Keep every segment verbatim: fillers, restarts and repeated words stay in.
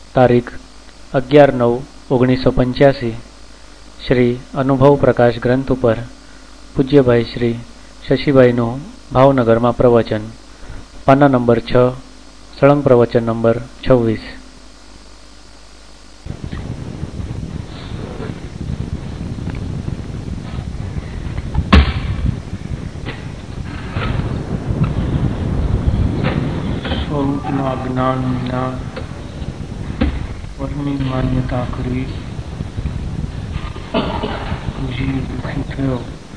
તારીખ અગિયાર નવ ઓગણીસો પંચ્યાસી શ્રી અનુભવ પ્રકાશ ગ્રંથ ઉપર પૂજ્યભાઈ શ્રી શશીભાઈનું ભાવનગરમાં પ્રવચન, પાના નંબર છ, સળંગ પ્રવચન નંબર છવ્વીસ. સ્વરૂપના જ્ઞાન વિના પરની માન્યતા કરી જીવ દુઃખી થયો.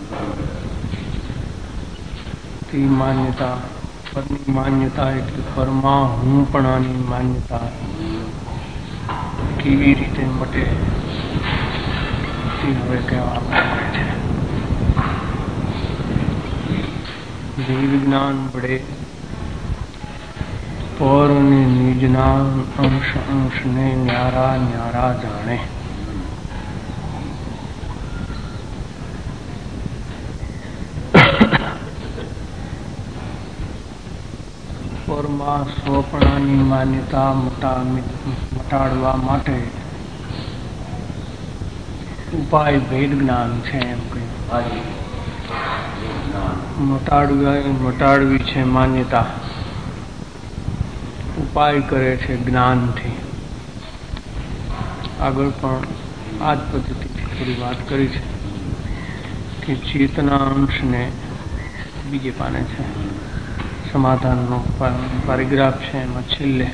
તે માન્યતા, પરની માન્યતા એટલે પરમાં હુંપણાની માન્યતા કેવી રીતે મટે તે હવે કહેવામાં આવે છે. વિજ્ઞાન વડે પર અને નિજના અંશ અંશને ન્યારા ન્યારા જાણે. પરમાં સ્વપણાની માન્યતા મટાડવા માટે ઉપાય ભેદ જ્ઞાન છે. એમ કહ્યું મટાડવી મટાડવી છે માન્યતા, ઉપાય કરે છે જ્ઞાનથી. આગળ પણ આ જ પદ્ધતિથી થોડી વાત કરી છે કે ચેતના અંશને બીજે પાને છે, સમાધાનનો પેરેગ્રાફ છે, એમાં છેલ્લે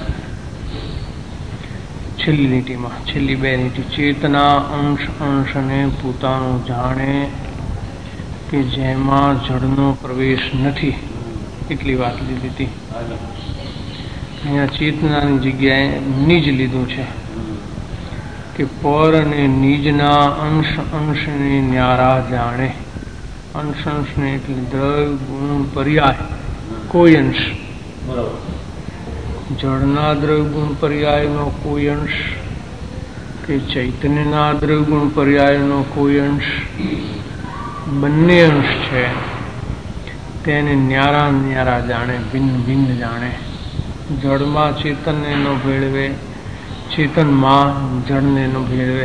છેલ્લી લીટીમાં છેલ્લી બે લીટી ચેતના અંશ અંશને પોતાનું જાણે કે જેમાં જડનો પ્રવેશ નથી, એટલી વાત લીધી હતી. અહીંયા ચેતનાની જગ્યાએ નિજ લીધું છે કે પર અને નિજના અંશ અંશને ન્યારા જાણે. અંશ અંશને એટલે દ્રવ્ય ગુણ પર્યાય કોઈ અંશ, જળના દ્રવ્ય ગુણ પર્યાયનો કોઈ અંશ કે ચૈતન્યના દ્રવ્ય ગુણ પર્યાયનો કોઈ અંશ, બંને અંશ છે તેને ન્યારા ન્યારા જાણે, ભિન્ન ભિન્ન જાણે. જળમાં ચેતનને ન ભેળવે, ચેતનમાં જળને ન ભેળવે.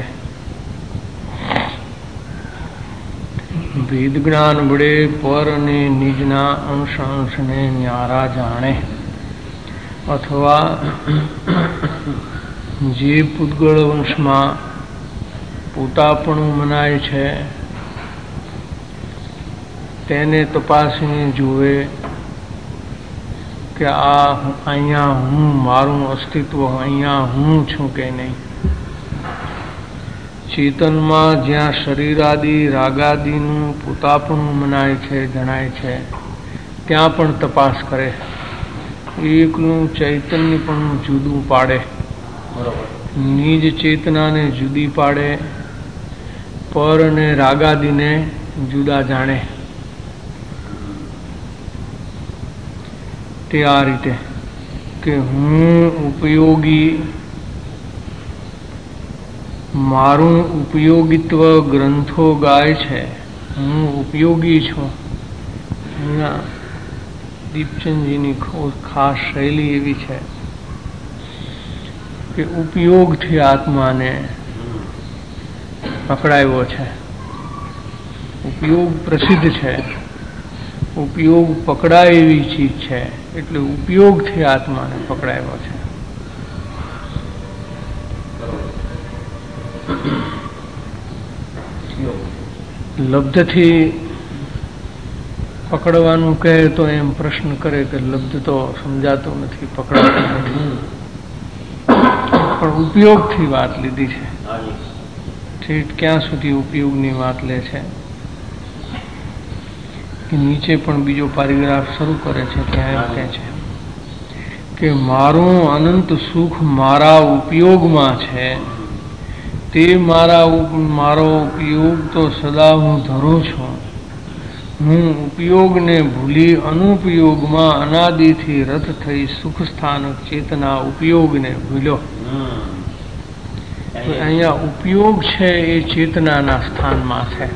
વેદ જ્ઞાન વડે પર અને નિજના અંશ અંશને ન્યારા જાણે. અથવા જે પૂતગળ વંશમાં પોતાપણું મનાય છે તેને તપાસીને જુએ કે આ અહીંયા હું, મારું અસ્તિત્વ અહીંયા હું છું કે નહીં. ચેતનમાં જ્યાં શરીરાદિ રાગાદિનું પોતાપણું મનાય છે, જણાય છે, ત્યાં પણ તપાસ કરે. એકનું ચૈતન્ય પણ જુદું પાડે, નિજ ચેતનાને જુદી પાડે, પર અને રાગાદિને જુદા જાણે. તે આ રીતે કે હું ઉપયોગી, મારું ઉપયોગિત્વ ગ્રંથો ગાય છે, હું ઉપયોગી છું. અહીંયા દીપચંદજીની ખાસ શૈલી એવી છે કે ઉપયોગથી આત્માને પકડાયો છે. ઉપયોગ પ્રસિદ્ધ છે, ઉપયોગ પકડાય એવી ચીજ છે, એટલે ઉપયોગથી આત્માને પકડાયો છે. લબ્ધથી પકડવાનું કહે તો એમ પ્રશ્ન કરે કે લબ્ધ તો સમજાતો નથી, પકડાતો નથી, પણ ઉપયોગથી વાત લીધી છે. ઠીક ક્યાં સુધી ઉપયોગની વાત લે છે કે નીચે પણ બીજો પેરેગ્રાફ શરૂ કરે છે, ત્યાં એમ કહે છે કે મારું અનંત સુખ મારા ઉપયોગમાં છે. તે મારા મારો ઉપયોગ તો સદા હું ધરું છું. હું ઉપયોગને ભૂલી અનુપયોગમાં અનાદિથી રત થઈ સુખ સ્થાનક ચેતના ઉપયોગને ભૂલ્યો. અહીંયા ઉપયોગ છે એ ચેતનાના સ્થાનમાં છે.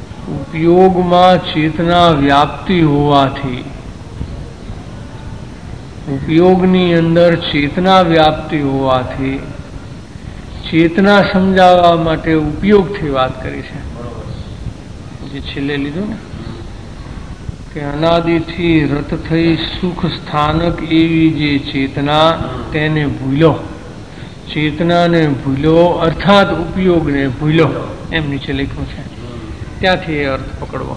ઉપયોગમાં ચેતના વ્યાપ્તિ હોવાથી ઉપયોગની અંદર ચેતના વ્યાપ્તિ હોવાથી ચેતના સમજાવવા માટે ઉપયોગથી વાત કરી છે. જે છેલ્લે લીધું ને કે અનાદિથી રત થઈ સુખ સ્થાનક એવી જે ચેતના તેને ભૂલો, ચેતનાને ભૂલો અર્થાત ઉપયોગને ભૂલો, એમ નીચે લખ્યું છે. ત્યાંથી એ અર્થ પકડવો.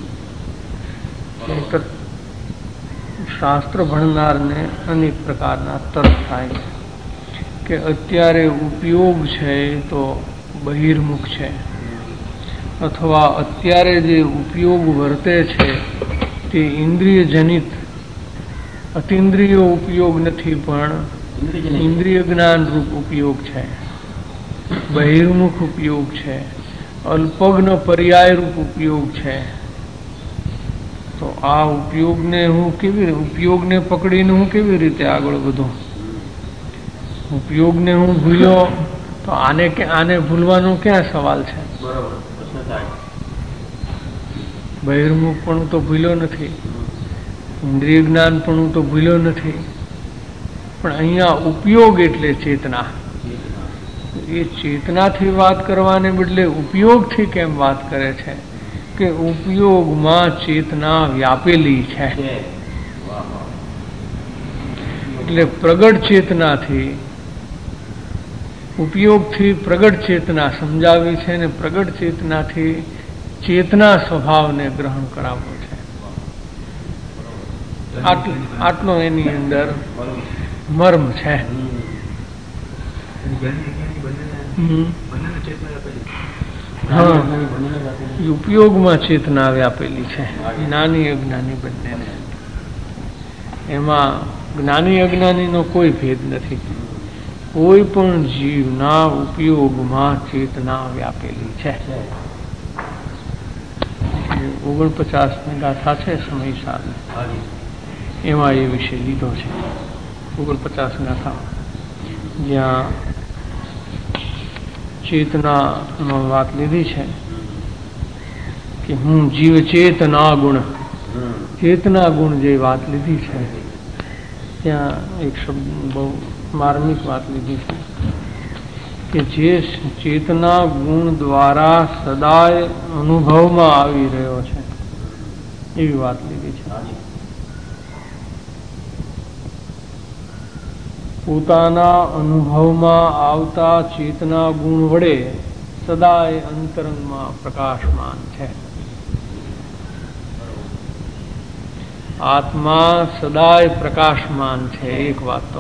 શાસ્ત્ર ભણનારને અનેક પ્રકારના તર્ક થાય કે અત્યારે ઉપયોગ છે તો બહિર્મુખ છે, અથવા અત્યારે જે ઉપયોગ વર્તે છે તે ઇન્દ્રિય જનિત, અતિન્દ્રિયો ઉપયોગ નથી પણ ઇન્દ્રિય જ્ઞાન રૂપ ઉપયોગ છે, બહિર્મુખ ઉપયોગ છે, અલ્પજ્ઞ પર્યાય રૂપ ઉપયોગ છે. તો આ ઉપયોગને હું કેવી ઉપયોગને પકડીને હું કેવી રીતે આગળ વધું? ઉપયોગને હું ભૂલ્યો તો આને કે આને ભૂલવાનો ક્યાં સવાલ છે? બહિર્મુખ પણ તો ભૂલ્યો નથી, ઇન્દ્રિય જ્ઞાન પણ તો ભૂલ્યો નથી, પણ અહીંયા ઉપયોગ એટલે ચેતના. એ ચેતનાથી વાત કરવાને બદલે ઉપયોગથી કેમ વાત કરે છે? કે ઉપયોગમાં ચેતના વ્યાપેલી છે. એટલે પ્રગટ ચેતનાથી, ઉપયોગથી પ્રગટ ચેતના સમજાવી છે ને પ્રગટ ચેતનાથી ચેતના સ્વભાવને ગ્રહણ કરાવવો છે. આટલો એની અંદર મર્મ છે. હા, ઉપયોગમાં ચેતના વ્યાપેલી છે, જ્ઞાની અજ્ઞાની બંનેને. એમાં જ્ઞાની અજ્ઞાનીનો કોઈ ભેદ નથી. કોઈ પણ જીવના ઉપયોગમાં ચેતના વ્યાપેલી છે. ઓગણપચાસ ની ગાથા છે સમય સાલ, એમાં એ વિશે લીધો છે. ઓગણપચાસ ગાથા જ્યાં ચેતના વાત લીધી છે કે હું જીવ ચેતના ગુણ, ચેતના ગુણ જે વાત લીધી છે ત્યાં એક શબ્દ બહુ માર્મિક વાત લીધી છે કે જે ચેતના ગુણ દ્વારા સદાય અનુભવમાં આવી રહ્યો છે, એવી વાત લીધી છે. પોતાના અનુભવમાં આવતા ચેતના ગુણ વડે સદાય અંતરંગમાં પ્રકાશમાન છે. આત્મા સદાય પ્રકાશમાન છે. એક વાત તો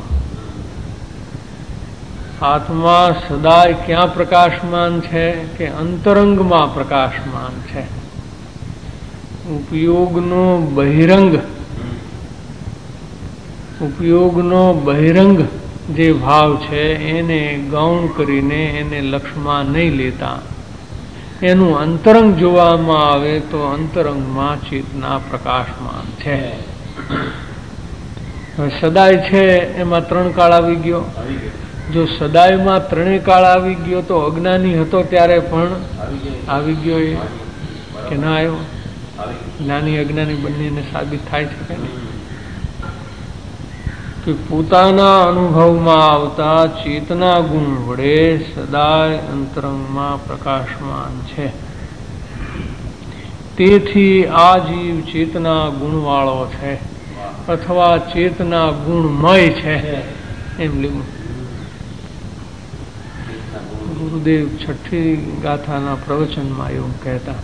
આત્મા સદાય ક્યાં પ્રકાશમાન છે? કે અંતરંગમાં પ્રકાશમાન છે. ઉપયોગનો બહિરંગ, ઉપયોગનો બહિરંગ જે ભાવ છે એને ગૌણ કરીને એને લક્ષમાં નહીં લેતા એનું અંતરંગ જોવામાં આવે તો અંતરંગમાં ચેતના પ્રકાશમાન છે. હવે સદાય છે એમાં ત્રણ કાળ આવી ગયો. જો સદાયમાં ત્રણેય કાળ આવી ગયો તો અજ્ઞાની હતો ત્યારે પણ આવી ગયો એ કે ના આવ્યો? જ્ઞાની અજ્ઞાની બંનેને સાબિત થાય છે કે નહીં? કે પોતાના અનુભવમાં આવતા ચેતના ગુણ વડે સદાય અંતરંગમાં પ્રકાશમાન છે. તેથી આ જીવ ચેતના ગુણવાળો છે અથવા ચેતના ગુણમય છે એમ લીધું. ગુરુદેવ છઠ્ઠી ગાથાના પ્રવચનમાં એવું કહેતા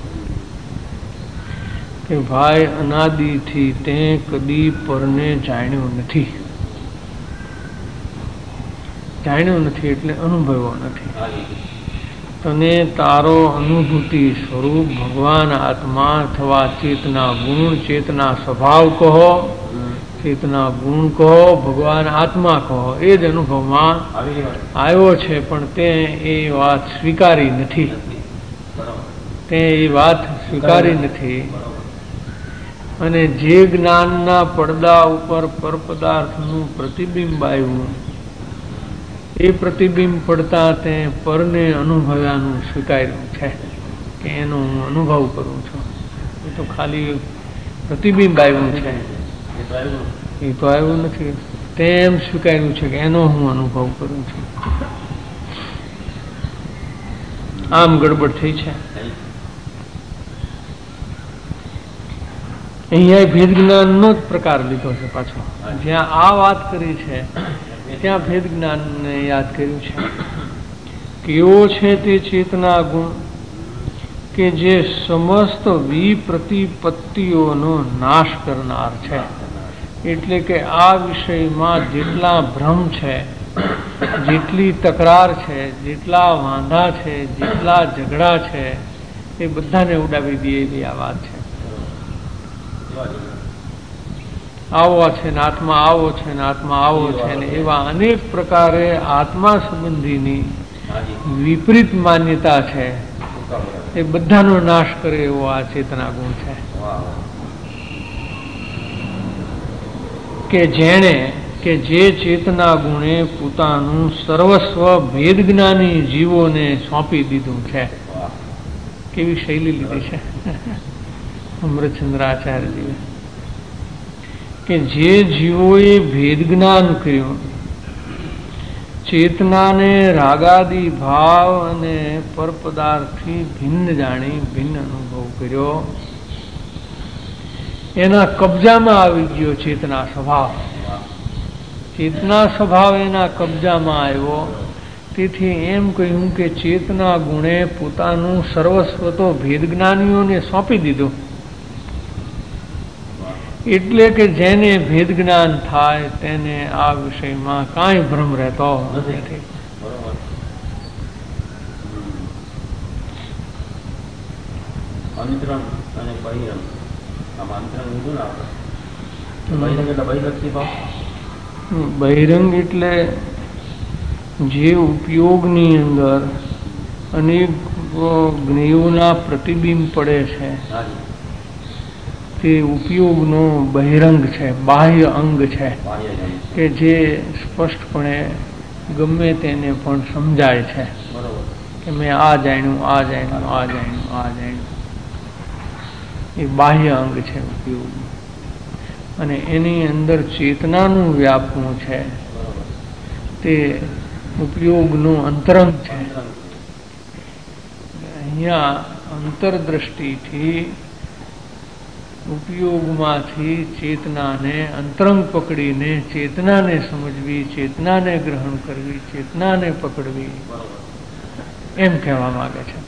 કે ભાઈ અનાદિથી તે કદી પરને જાણ્યું નથી. જાણ્યું નથી એટલે અનુભવ્યો નથી. તને તારો અનુભૂતિ સ્વરૂપ ભગવાન આત્મા અથવા ચેતના ગુણ, ચેતના સ્વભાવ કહો, ચેતના ગુણ કહો, ભગવાન આત્મા કહો, એ જ અનુભવમાં આવ્યો છે. પણ તે એ વાત સ્વીકારી નથી. તે એ વાત સ્વીકારી નથી. અને જે જ્ઞાનના પડદા ઉપર પરપદાર્થનું પ્રતિબિંબ આવ્યું એ પ્રતિબિંબ પડતા તે પરને અનુભવ્યાનું સ્વીકાર્યું છે કે એનો હું અનુભવ કરું છું. એ તો ખાલી પ્રતિબિંબ આવ્યું છે, એ તો આવ્યું નથી. તેમ સ્વીકાર્યું છે કે એનો હું અનુભવ કરું છું. આમ ગડબડ થઈ છે. અહીંયા ભેદ જ્ઞાનનો જ પ્રકાર લીધો છે પાછો. જ્યાં આ વાત કરી છે ત્યાં ભેદ જ્ઞાનને યાદ કર્યું છે. કેવો છે તે ચેતના ગુણ કે જે સમસ્ત વિપ્રતિપત્તિઓનો નાશ કરનાર છે. એટલે કે આ વિષયમાં જેટલા ભ્રમ છે, જેટલી તકરાર છે, જેટલા વાંધા છે, જેટલા ઝઘડા છે, એ બધાને ઉડાવી દે એવી આ વાત છે. આવો છે ને આત્મા આવો છે ને આત્મા આવો છે ને એવા અનેક પ્રકારે આત્મા સંબંધીની વિપરીત માન્યતા છે, એ બધાનો નાશ કરે એવો આ ચેતના ગુણ છે. કે જેણે કે જે ચેતના ગુણે પોતાનું સર્વસ્વ ભેદ જ્ઞાની જીવોને સોંપી દીધું છે. કેવી શૈલી લીધી છે અમૃતચંદ્રાચાર્યજીએ, કે જે જીવોએ ભેદ જ્ઞાન કર્યું, ચેતનાને રાગાદી ભાવ અને પરપદાર્થથી ભિન્ન જાણી ભિન્ન અનુભવ કર્યો, એના કબજામાં આવી ગયો ચેતના સ્વભાવ. ચેતના સ્વભાવ એના કબજામાં આવ્યો. તેથી એમ કહ્યું કે ચેતના ગુણે પોતાનું સર્વસ્વ તો ભેદ જ્ઞાનીઓને સોંપી દીધું. એટલે કે જેને ભેદ જ્ઞાન થાય તેને આ વિષયમાં કાંઈ ભ્રમ રહેતો નથી. બહિરંગ એટલે જે ઉપયોગની અંદર અનેક જ્ઞેયોના પ્રતિબિંબ પડે છે તે ઉપયોગનો બહિરંગ છે, બાહ્ય અંગ છે, કે જે સ્પષ્ટપણે ગમે તેને પણ સમજાય છે કે મેં આ જાણ્યું આ જાણ્યું આ જાણ્યું આ જાણ્યું. એ બાહ્ય અંગ છે ઉપયોગ. અને એની અંદર ચેતનાનું વ્યાપવું છે તે ઉપયોગનું અંતરંગ છે. અહીંયા અંતરદ્રષ્ટિથી ઉપયોગમાંથી ચેતનાને અંતરંગ પકડીને ચેતનાને સમજવી, ચેતનાને ગ્રહણ કરવી, ચેતનાને પકડવી, એમ કહેવા માંગે છે.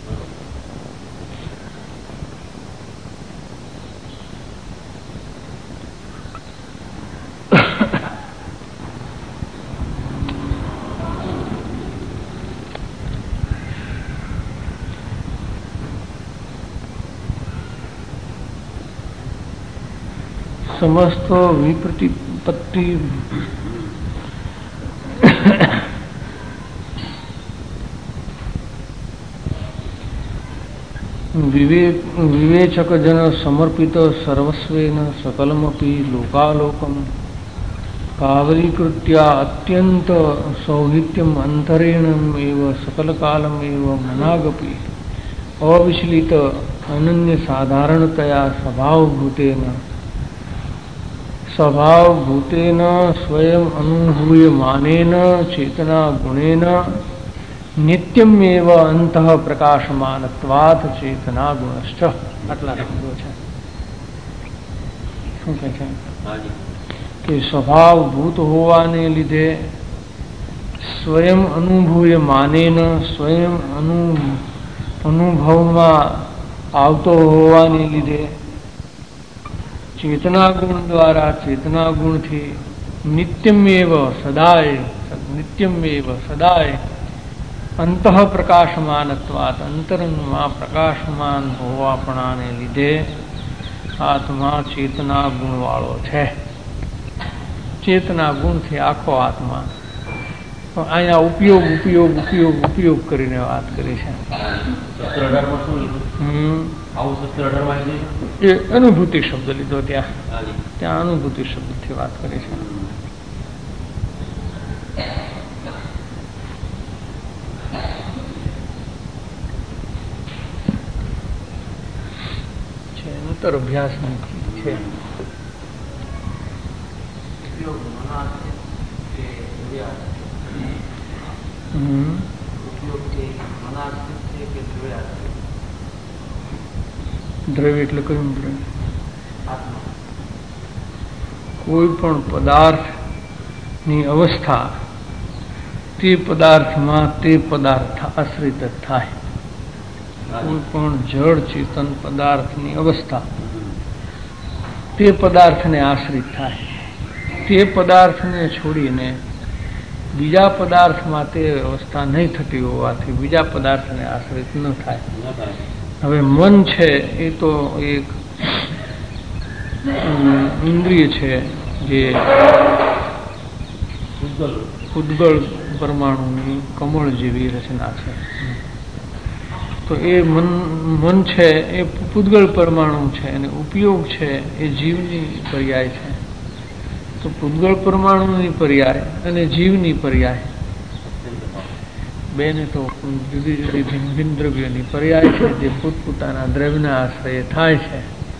સમસ્ત વિપ્રતિપત્તિ વિવેક વિવેચકજન સમર્પિત સર્વસ્વેન સકલમપી લોકાલોકમ કાવલીકૃત્યા અત્યંત સૌહિત્યમ અંતરેણમ એવ સકલકાલમ એવ મનાગપી અવિચલિત અનન્ય સાધારણતયા સ્વભાવભૂતેન સ્વભાવભૂતેન સ્વયં અનુભૂયમાનેન ચેતના ગુણેન નિત્યમેવ અંતઃ પ્રકાશમાનત્વાત ચેતના ગુણશ્ચ. આટલા શબ્દો છે. શું કહે છે કે સ્વભાવભૂત હોવાને લીધે સ્વયં અનુભૂયમાનેન સ્વયં અનુ અનુભવમાં આવતો હોવાને લીધે ચેતના ગુણ દ્વારા ચેતના ગુણથી નિત્યમેવ સદાય નિત્યમેવ સદાય અંતઃ પ્રકાશમાનત્વાત અંતરંગમાં પ્રકાશમાન હોવાપણાને લીધે આત્મા ચેતના ગુણવાળો છે. ચેતના ગુણથી આખો આત્મા. અહીંયા ઉપયોગ ઉપયોગ ઉપયોગ ઉપયોગ કરીને વાત કરી છે. એ અનુભૂતિ શબ્દ લીધો ત્યાં ત્યાં અનુભૂતિ શબ્દથી વાત કરી છે. અંતર અભ્યાસ છે. દ્રવ્ય એટલે કયું દ્રવ્ય? કોઈ પણ પદાર્થની અવસ્થા તે પદાર્થમાં તે પદાર્થ આશ્રિત થાય. કોઈ પણ જળ ચેતન પદાર્થની અવસ્થા તે પદાર્થને આશ્રિત થાય. તે પદાર્થને છોડીને બીજા પદાર્થમાં તે અવસ્થા નહીં થતી હોવાથી બીજા પદાર્થને આશ્રિત ન થાય. હવે મન છે એ તો એક ઇન્દ્રિય છે જે ઉદ્ગળ પરમાણુની કમળ જેવી રચના છે. તો એ મન મન છે એ પૂદગળ પરમાણુ છે અને ઉપયોગ છે એ જીવની પર્યાય છે. તો પૂદગળ પરમાણુની પર્યાય અને જીવની પર્યાય બેને તો જુદી જુદી ભિન્ન ભિન્ન દ્રવ્યોની પર્યાય છે જે પોતપોતાના દ્રવ્યના આશ્રયે થાય છે.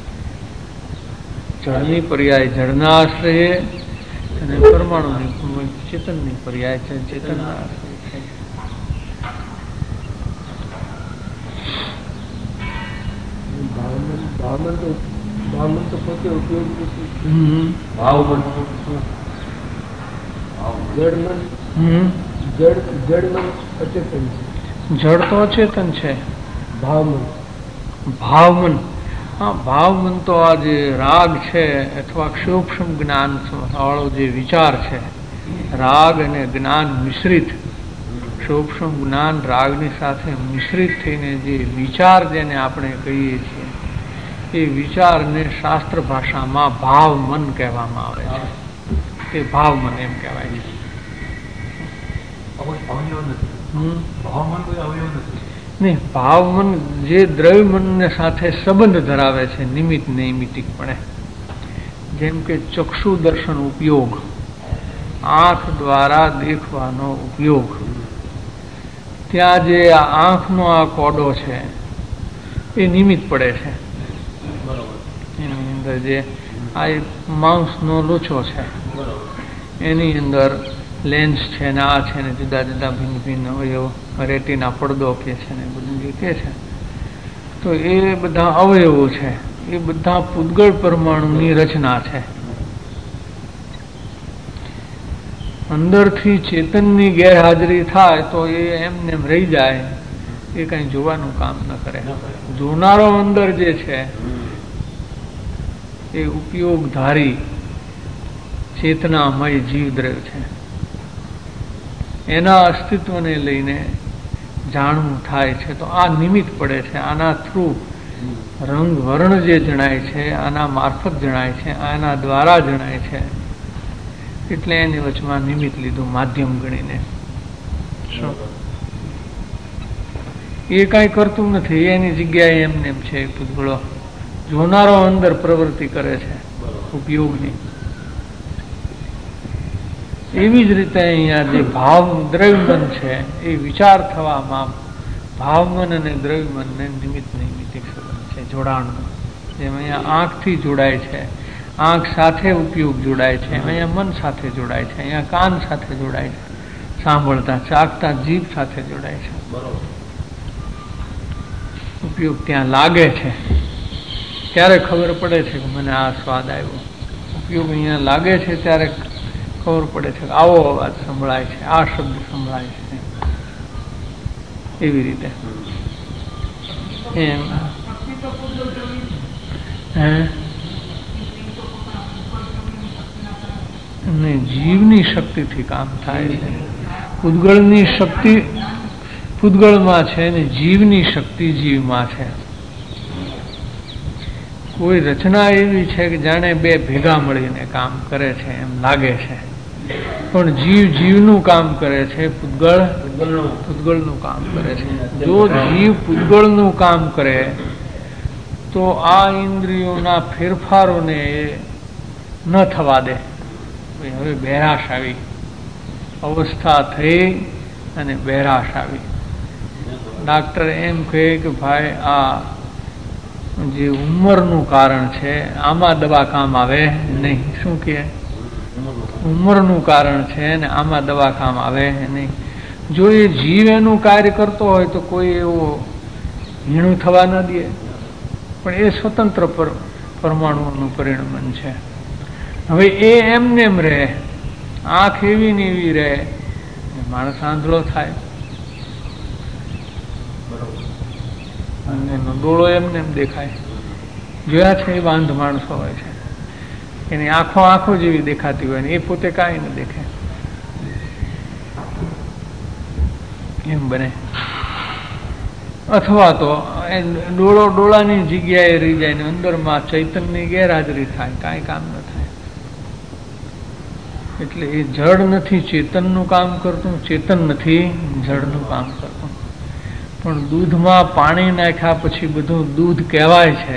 જળની પર્યાય જળના આશ્રયે અને પરમાણુની ચેતનની પર્યાય છે ચેતનના આશ્રયે છે. ભાવમન તો ભાવમન તો પોતે ઉપયોગ ભાવમન જડમન જડ જડમન અચેતન છે. જડ તો અચેતન છે. ભાવમન ભાવમન હા ભાવમન તો આ જે રાગ છે અથવા સૂક્ષ્મ જ્ઞાન વાળો જે વિચાર છે, રાગ અને જ્ઞાન મિશ્રિત, સૂક્ષ્મ જ્ઞાન રાગની સાથે મિશ્રિત થઈને જે વિચાર જેને આપણે કહીએ છીએ એ વિચારને શાસ્ત્ર ભાષામાં ભાવમન કહેવામાં આવે છે. તે ભાવમન એમ કહેવાય છે. નહીં, ભાવમન જે દ્રવ્યમનને સાથે સંબંધ ધરાવે છે નિમિત્ત નૈમિતિકપણે. જેમ કે ચક્ષુ દર્શન ઉપયોગ, આંખ દ્વારા દેખવાનો ઉપયોગ, ત્યાં જે આ આંખનો આ કોડો છે એ નિમિત્ત પડે છે. એની અંદર જે આ માંસનો લોચો છે એની અંદર લેન્સ છે ને આ છે ને જુદા જુદા ભિન્ન ભિન્ન અવયવ, રેટીના પડદો કે છે ને બધું જે કે છે, તો એ બધા અવયવો છે એ બધા પૂદગળ પરમાણુની રચના છે. અંદરથી ચેતનની ગેરહાજરી થાય તો એ એમને એમ રહી જાય, એ કઈ જોવાનું કામ ન કરે. જોનારો અંદર જે છે એ ઉપયોગધારી ચેતનામય જીવદ્રવ્ય છે. એના અસ્તિત્વને લઈને જાણવું થાય છે તો આ નિમિત્ત પડે છે. આના થ્રુ રંગ વર્ણ જે જણાય છે આના મારફત જણાય છે, આના દ્વારા જણાય છે, એટલે એની વચમાં નિમિત્ત લીધું માધ્યમ ગણીને. એ કઈ કરતું નથી, એની જગ્યાએ એમને એમ છે પૂદગળો. જોનારો અંદર પ્રવૃત્તિ કરે છે ઉપયોગની. એવી જ રીતે અહીંયા જે ભાવ દ્રવ્યમન છે એ વિચાર થવામાં ભાવમન અને દ્રવ્યમનને નિમિત્ત નૈમિતિક સંબંધ છે, જોડાણનો. જેમ અહીંયા આંખથી જોડાય છે, આંખ સાથે ઉપયોગ જોડાય છે, અહીંયા મન સાથે જોડાય છે, અહીંયા કાન સાથે જોડાય છે, સાંભળતા ચાખતા જીભ સાથે જોડાય છે. ઉપયોગ ત્યાં લાગે છે ત્યારે ખબર પડે છે કે મને આ સ્વાદ આવ્યો. ઉપયોગ અહીંયા લાગે છે ત્યારે ખબર પડે છે કે આવો અવાજ સંભળાય છે, આ શબ્દ સંભળાય છે. એવી રીતે એમ હે જીવની શક્તિથી કામ થાય છે. પૂદગળની શક્તિ પૂદગળમાં છે ને જીવની શક્તિ જીવમાં છે. કોઈ રચના એવી છે કે જાણે બે ભેગા મળીને કામ કરે છે એમ લાગે છે, પણ જીવ જીવનું કામ કરે છે, પૂદગળ પૂદગળનું કામ કરે છે. જો જીવ પૂદગળનું કામ કરે તો આ ઇન્દ્રિયોના ફેરફારોને ન થવા દે. હવે બહેરાશ આવી, અવસ્થા થઈ અને બહેરાશ આવી. ડાક્ટર એમ કહે કે ભાઈ આ જે ઉંમરનું કારણ છે આમાં દવા કામ આવે નહીં. શું કહે? ઉંમરનું કારણ છે ને આમાં દવા કામ આવે નહીં. જો એ જીવ એનું કાર્ય કરતો હોય તો કોઈ એવો હીણું થવા ન દે, પણ એ સ્વતંત્ર પર પરમાણુઓનું પરિણમન છે. હવે એ એમને એમ રહે, આંખ એવી ને એવી રહે, માણસ આંધળો થાય અને એનો ડોળો એમને એમ દેખાય. જોયા છે એવા અંધ માણસો હોય છે, એની આંખો આંખો જેવી દેખાતી હોય ને એ પોતે કાંઈ ન દેખે, એમ બને. અથવા તો ડોળો ડોળાની જગ્યાએ રહી જાય ને અંદરમાં ચૈતન્યની ગેરહાજરી થાય, કાંઈ કામ ન થાય. એટલે એ જડ નથી ચેતનનું કામ કરતું, ચેતન નથી જડનું કામ કરતું. પણ દૂધમાં પાણી નાખ્યા પછી બધું દૂધ કહેવાય છે,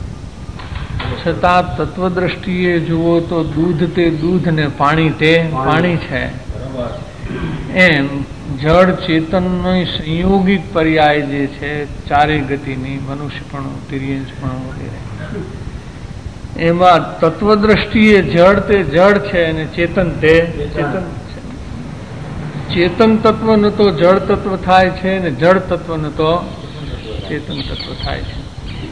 છતાં તત્વદ્રષ્ટિએ જુઓ તો દૂધ તે દૂધ ને પાણી તે પાણી છે. એમ જળ ચેતનનો સંયોગિક પર્યાય જે છે ચારે ગતિની, મનુષ્યપણું, તિર્યંશપણું વગેરે, એમાં તત્વદ્રષ્ટિએ જળ તે જળ છે અને ચેતન તે ચેતન છે. ચેતન તત્વ ન તો જળ તત્વ થાય છે ને જળ તત્વ ન તો ચેતન તત્વ થાય છે.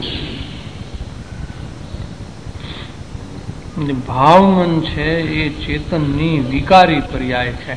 ભાવમન છે એ ચેતનની વિકારી પર્યાય છે.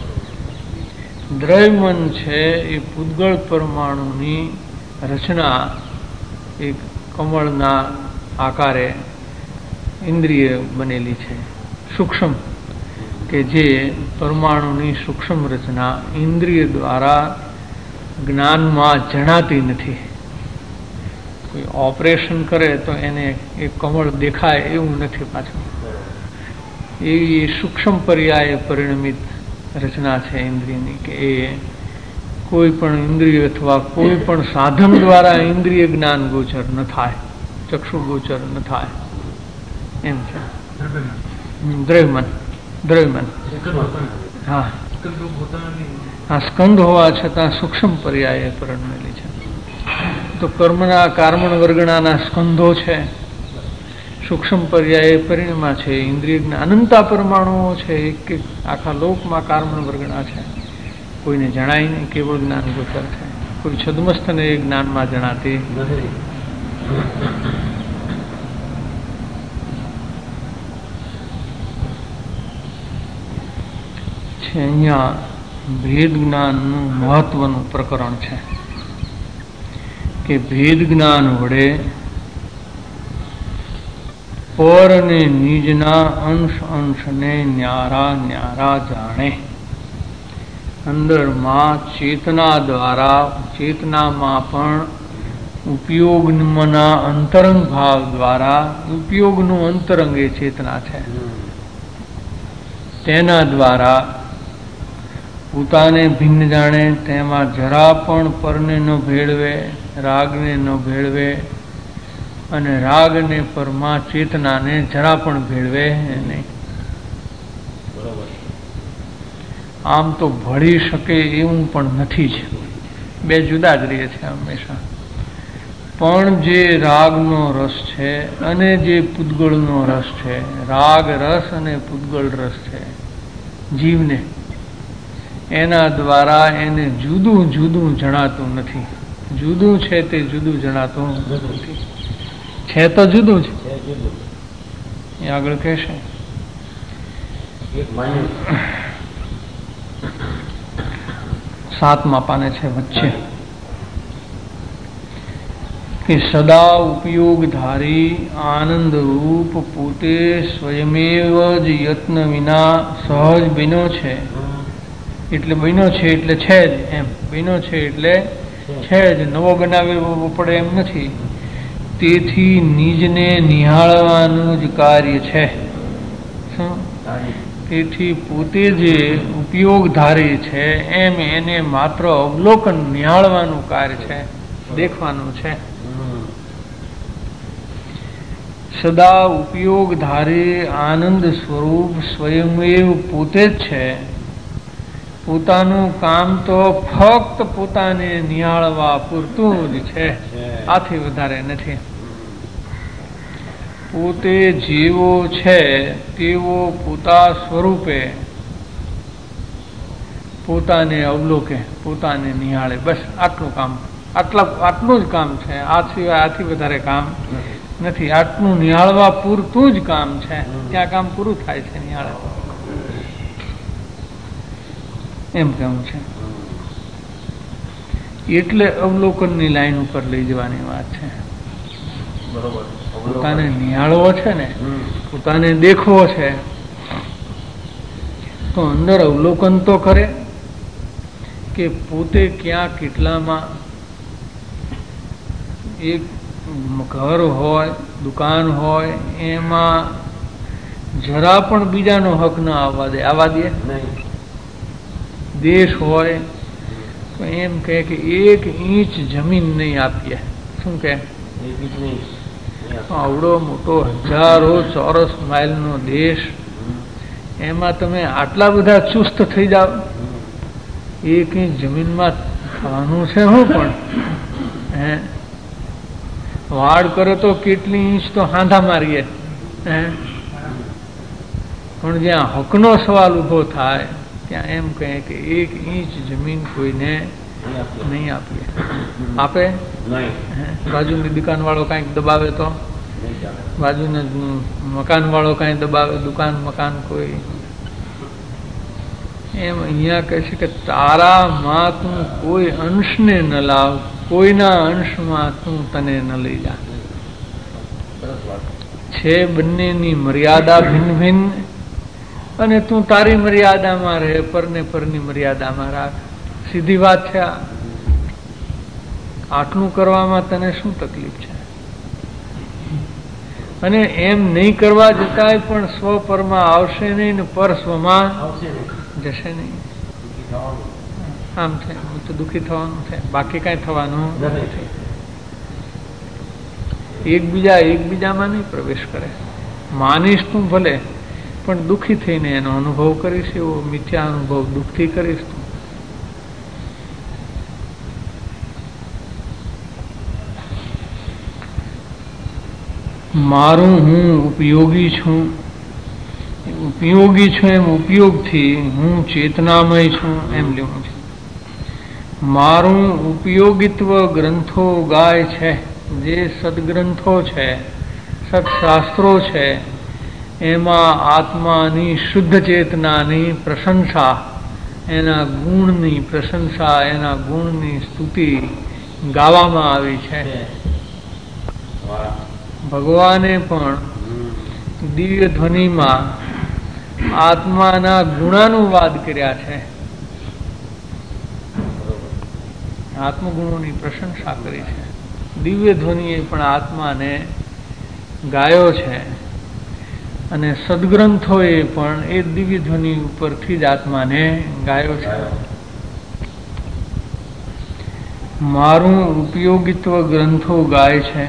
દ્રવ્યમન છે એ પૂતગળ પરમાણુની રચના એક કમળના આકારે ઇન્દ્રિય બનેલી છે, સૂક્ષ્મ, કે જે પરમાણુની સૂક્ષ્મ રચના ઇન્દ્રિય દ્વારા જ્ઞાનમાં જણાતી નથી. કોઈ ઓપરેશન કરે તો એને એક કમળ દેખાય એવું નથી પાછું. એવી સૂક્ષ્મ પર્યાય પરિણમિત રચના છે ઇન્દ્રિયની, કે એ કોઈ પણ ઇન્દ્રિય અથવા કોઈ પણ સાધન દ્વારા ઇન્દ્રિય જ્ઞાન ગોચર ન થાય, ચક્ષુ ગોચર ન થાય, એમ છે. દ્રવ્યમન દ્રવ્યમન હા હા સ્કંદ હોવા છતાં સૂક્ષ્મ પર્યાય પરિણમેલી છે. તો કર્મના કાર્મણ વર્ગણાના સ્કંધો છે, સૂક્ષ્મ પર્યાય પરિણમા છે. ઇન્દ્રિય જ્ઞાન અનંતા પરમાણુઓ છે, એક એક આખા લોકમાં કાર્મણ વર્ગણા છે. કોઈને જણાય નહીં, કેવળ જ્ઞાન ગોચર છે. કોઈ છદ્મસ્થને એ જ્ઞાનમાં જણાતી નથી. અહીંયા ભેદ જ્ઞાનનું મહત્વનું પ્રકરણ છે કે ભેદ જ્ઞાન વડે પર અને નિજના અંશ અંશને ન્યારા ન્યારા જાણે. અંદરમાં ચેતના દ્વારા, ચેતનામાં પણ ઉપયોગના અંતરંગ ભાવ દ્વારા, ઉપયોગનું અંતરંગ એ ચેતના છે, તેના દ્વારા પોતાને ભિન્ન જાણે. તેમાં જરા પણ પરને ન ભેળવે, રાગને ન ભેળવે, અને રાગને પરમાં ચેતનાને જરા પણ ભેળવે નહીં. આમ તો ભળી શકે એવું પણ નથી જ, બે જુદા જ રહે છે હંમેશા. પણ જે રાગનો રસ છે અને જે પૂતગળનો રસ છે, રાગ રસ અને પૂતગળ રસ છે જીવને, એના દ્વારા એને જુદું જુદું જણાતું નથી. જુદું છે તે જુદું જણાતું નથી. છે તો જુદું છે, એ આગળ કહેશે. સાતમા પાને છે વચ્ચે કે સદા ઉપયોગધારી આનંદ રૂપ પોતે સ્વયમેવ જ યત્ન વિના સહજ બન્યો છે. એટલે બન્યો છે એટલે છે જ, એમ બન્યો છે એટલે છે જ, નવો બનાવવો પડે એમ નથી. તેથી નિજને નિહાળવાનું જ કાર્ય છે. તેથી પોતે જે ઉપયોગધારી છે એમ એને માત્ર અવલોકન નિહાળવાનું કાર્ય છે, દેખવાનું છે. સદા ઉપયોગધારી આનંદ સ્વરૂપ સ્વયંમેવ પોતે જ છે. પોતાનું કામ તો ફક્ત પોતાને નિહાળવા પૂરતું જ છે, આથી વધારે નથી. પોતે જેવો છે તેવો પોતા સ્વરૂપે પોતાને અવલોકે, પોતાને નિહાળે. બસ આટલું કામ, આટલા આટલું જ કામ છે. આ સિવાય આથી વધારે કામ નથી. આટલું નિહાળવા પૂરતું જ કામ છે. ત્યાં કામ પૂરું થાય છે નિહાળે, એમ કેવું છે. એટલે અવલોકનની લાઈન ઉપર લઈ જવાની વાત છે. પોતાને નિહાળવો છે ને, પોતાને દેખવો છે, તો અંદર અવલોકન તો કરે કે પોતે ક્યાં કેટલામાં. એક ઘર હોય, દુકાન હોય, એમાં જરા પણ બીજાનો હક ના આવવા દે. આવવા દે દેશ હોય તો એમ કહે કે એક ઇંચ જમીન નહીં આપીએ. શું કે? આવડો મોટો હજારો ચોરસ માઇલનો દેશ, એમાં તમે આટલા બધા ચુસ્ત થઈ જાવ, એક ઇંચ જમીનમાં થવાનું છે હું પણ હે વાડ કરે તો કેટલી ઇંચ તો હાંધા મારીએ હે પણ જ્યાં હકનો સવાલ ઉભો થાય ત્યાં એમ કહે કે એક ઇંચ જમીન કોઈને નહીં આપીએ. આપે બાજુની દુકાન વાળો કઈક દબાવે તો, બાજુના મકાન વાળો કઈ દબાવે, દુકાન મકાન કોઈ એમ. અહીંયા કહે છે કે તારામાં તું કોઈ અંશને ન લાવ, કોઈના અંશમાં તું તને ન લઈ જા. છે બંનેની મર્યાદા ભિન્ન ભિન્ન, અને તું તારી મર્યાદામાં રહે, પરને પરની મર્યાદામાં રાખ. સીધી વાત છે. આટલું કરવામાં તને શું તકલીફ છે? અને એમ નહીં કરવા જતાંય પણ સ્વપરમાં આવશે નહીં ને પર સ્વમાં જશે નહીં. આમ છે, તો દુઃખી થવાનું છે, બાકી કઈ થવાનું નથી. એકબીજા એકબીજામાં નહીં પ્રવેશ કરે. માનીશ તું ભલે, પણ દુઃખી થઈને એનો અનુભવ કરીશ, એવો મિથ્યા અનુભવ દુઃખથી કરીશ તું. મારું હું ઉપયોગી છું, ઉપયોગી છું એમ ઉપયોગથી હું ચેતનામય છું એમ લેવું છે. મારું ઉપયોગિત્વ ગ્રંથો ગાય છે, જે સદગ્રંથો છે, સત્શાસ્ત્રો છે, એમાં આત્માની શુદ્ધ ચેતનાની પ્રશંસા, એના ગુણની પ્રશંસા, એના ગુણની સ્તુતિ ગાવામાં આવી છે. ભગવાને પણ દિવ્ય ધ્વનિમાં આત્માના ગુણાનુવાદ કર્યા છે, આત્મગુણોની પ્રશંસા કરી છે. દિવ્ય ધ્વનિએ પણ આત્માને ગાયો છે, અને સદગ્રંથોએ પણ એ દિવ્ય ધ્વનિ ઉપરથી જ આત્માને ગાયો છે. મારું ઉપયોગિત્વ ગ્રંથો ગાય છે.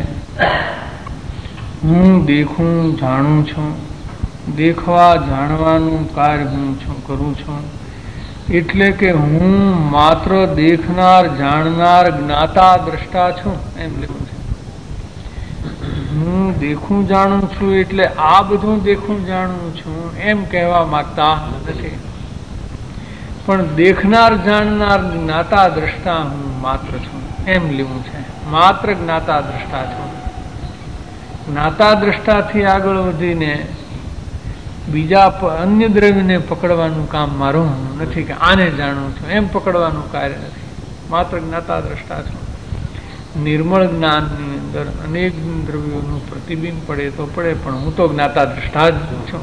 હું દેખું જાણું છું, દેખવા જાણવાનું કાર્ય હું છું કરું છું. એટલે કે હું માત્ર દેખનાર, જાણનાર, જ્ઞાતા, દ્રષ્ટા છું એમ લેવું છે. હું દેખું જાણું છું એટલે આ બધું દેખું જાણું છું એમ કહેવા માંગતા નથી, પણ દેખનાર, જાણનાર, જ્ઞાતા, દ્રષ્ટા હું માત્ર છું એમ લેવું છે. માત્ર જ્ઞાતા દ્રષ્ટા છું. જ્ઞાતા દ્રષ્ટાથી આગળ વધીને બીજા અન્ય દ્રવ્યને પકડવાનું કામ મારું નથી, કે આને જાણું છું એમ પકડવાનું કાર્ય નથી. માત્ર જ્ઞાતા દ્રષ્ટા છું. નિર્મળ જ્ઞાનની અંદર અનેક દ્રવ્યોનું પ્રતિબિંબ પડે તો પડે, પણ હું તો જ્ઞાતા દ્રષ્ટા જ છું.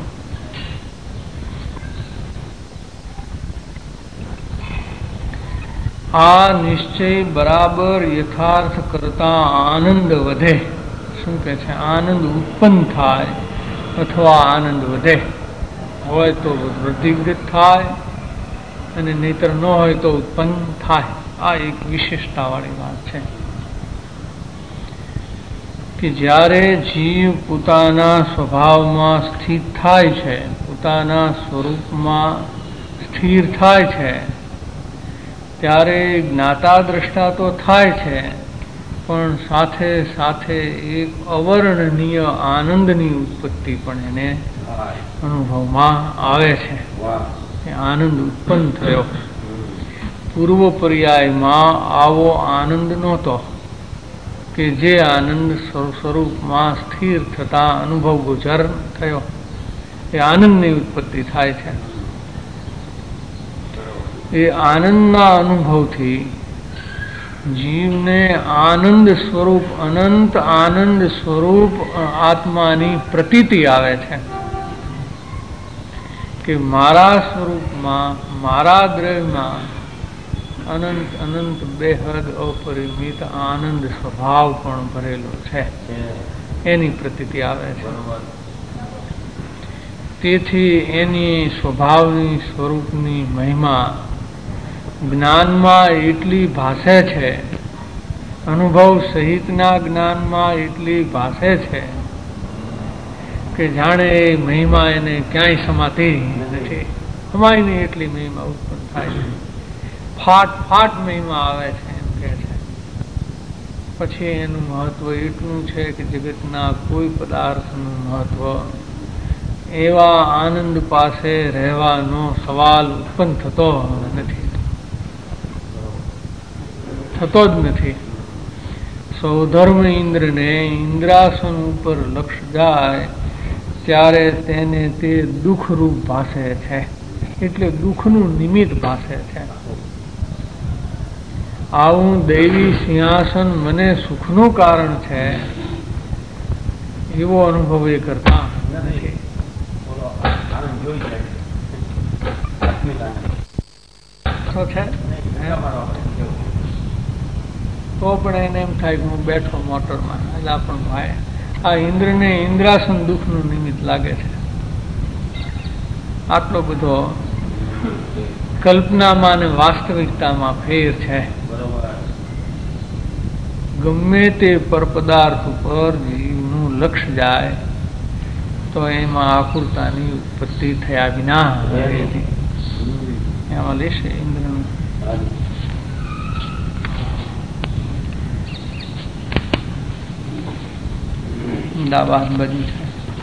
આ નિશ્ચય બરાબર યથાર્થ કરતા આનંદ વધે. શું કે છે? આનંદ ઉત્પન્ન થાય અથવા આનંદ વધે. હોય તો વૃદ્ધિગત થાય અને નહીતર ન હોય તો ઉત્પન્ન થાય. આ એક વિશેષતા વાળી વાત છે કે જ્યારે જીવ પોતાના સ્વભાવમાં સ્થિત થાય છે, પોતાના સ્વરૂપમાં સ્થિર થાય છે, ત્યારે જ્ઞાતા દ્રષ્ટા તો થાય છે, પણ સાથે સાથે એક અવર્ણનીય આનંદની ઉત્પત્તિ પણ એને અનુભવમાં આવે છે. એ આનંદ ઉત્પન્ન થયો. પૂર્વ પર્યાયમાં આવો આનંદ નહોતો કે જે આનંદ સ્વરૂપમાં સ્થિર થતા અનુભવ ગોચર થયો. એ આનંદની ઉત્પત્તિ થાય છે. એ આનંદના અનુભવથી જીવને આનંદ સ્વરૂપ અનંત આનંદ સ્વરૂપ આત્માની પ્રતીતિ આવે છે કે મારા સ્વરૂપમાં મારા દ્રવ્યમાં અનંત અનંત બેહદ અપરિમિત આનંદ સ્વભાવ પણ ભરેલો છે. એની પ્રતીતિ આવે છે. તેથી એની સ્વભાવની સ્વરૂપની મહિમા જ્ઞાનમાં એટલી ભાસે છે, અનુભવ સહિતના જ્ઞાનમાં એટલી ભાસે છે કે જાણે એ મહિમા એને ક્યાંય સમાતી નથી. સમાયની એટલી મહિમા ઉત્પન્ન થાય છે. ફાટ ફાટ મહિમા આવે છે એમ કે છે. પછી એનું મહત્વ એટલું છે કે જગતના કોઈ પદાર્થનું મહત્વ એવા આનંદ પાસે રહેવાનો સવાલ ઉત્પન્ન થતો નથી. થતો જ નથી. સૌધર્મ ઇન્દ્રને ઇન્દ્રાસન ઉપર લક્ષ જાય ત્યારે તેને તે દુઃખરૂપ ભાસે છે. એટલે દુઃખનું નિમિત્ત ભાસે છે. આવું દૈવી સિંહાસન મને સુખનું કારણ છે એવો અનુભવ એ કરતા નથી. તો પણ એને એમ થાય કે હું બેઠો મોટરમાં. એટલે પણ ભાઈ આ ઇન્દ્રને ઇન્દ્રાસન દુઃખનું નિમિત્ત લાગે છે. આટલો બધો કલ્પનામાં અને વાસ્તવિકતામાં ફેર છે. ગમે તે પરપદાર્થ ઉપર જીવનું લક્ષ્ય જાય તો એમાં આકુરતાની ઉત્પત્તિ થયા વિના એમાં લેશે ઇન્દ્રનું. ડાબા હાથ બાજુ છે.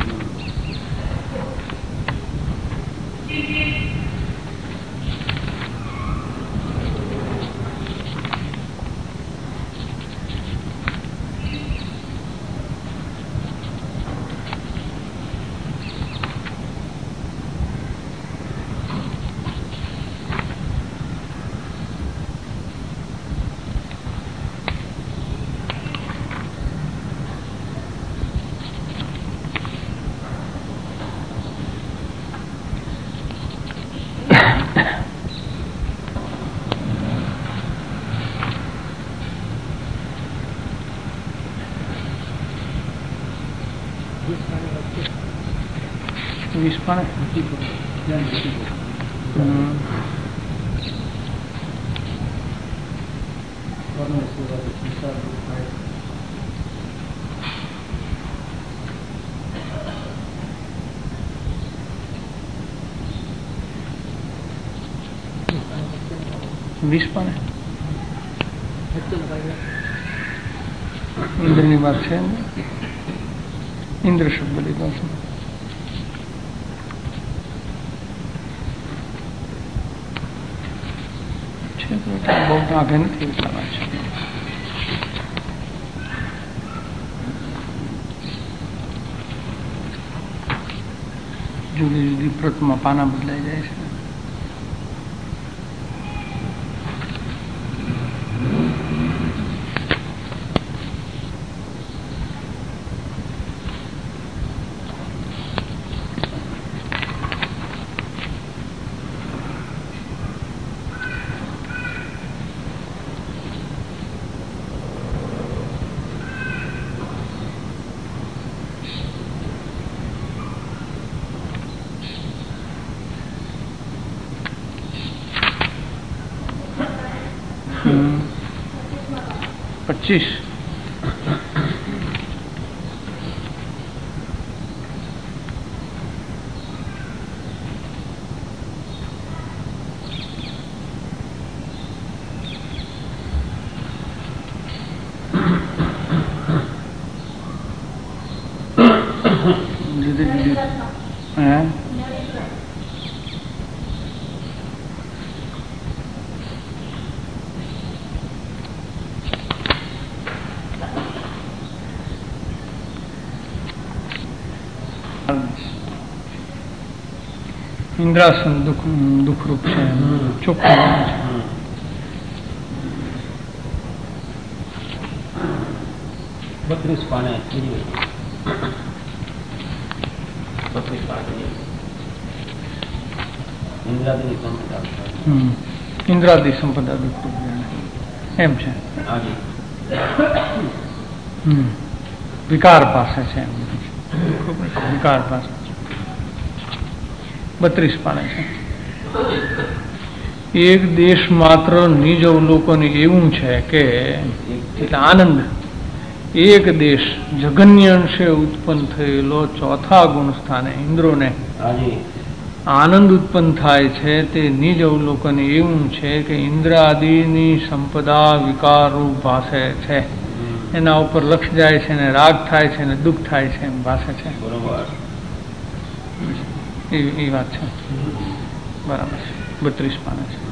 વીસ પણ વીસ પણ ઇન્દ્રની વાત છે. ઇન્દ્ર શબ્દ લીધો છે. બહુ આગળ નથી એટલા વાત છે. જુદી જુદી પ્રતમાં પાના બદલાઈ જાય છે. પચીસ ઇન્દ્રાસન દુઃખ દુઃખરૂપ છે, ચોખ્ખું છે. બત્રીસ પાને બત્રીસ પાને ઇન્દ્રાદિની સંપદા ઇન્દ્રાદિ સંપદા દુઃખરૂપ એમ છે. વિકાર પાસે છે, વિકાર પાસે બત્રીસ પાને છે. એક દેશ માત્ર નિજ અવલોકન એવું છે કે એટલે આનંદ એક દેશ જગન્ય અંશે ઉત્પન્ન થયેલો ચોથા ગુણ સ્થાને ઇન્દ્રોને આનંદ ઉત્પન્ન થાય છે. તે નિજ અવલોકન એવું છે કે ઇન્દ્રાદિની સંપદા વિકારરૂપ ભાષે છે. એના ઉપર લક્ષ જાય છે ને રાગ થાય છે ને દુઃખ થાય છે એમ ભાષે છે. એ વાત છે. બરાબર છે. બત્રીસ પાને છે.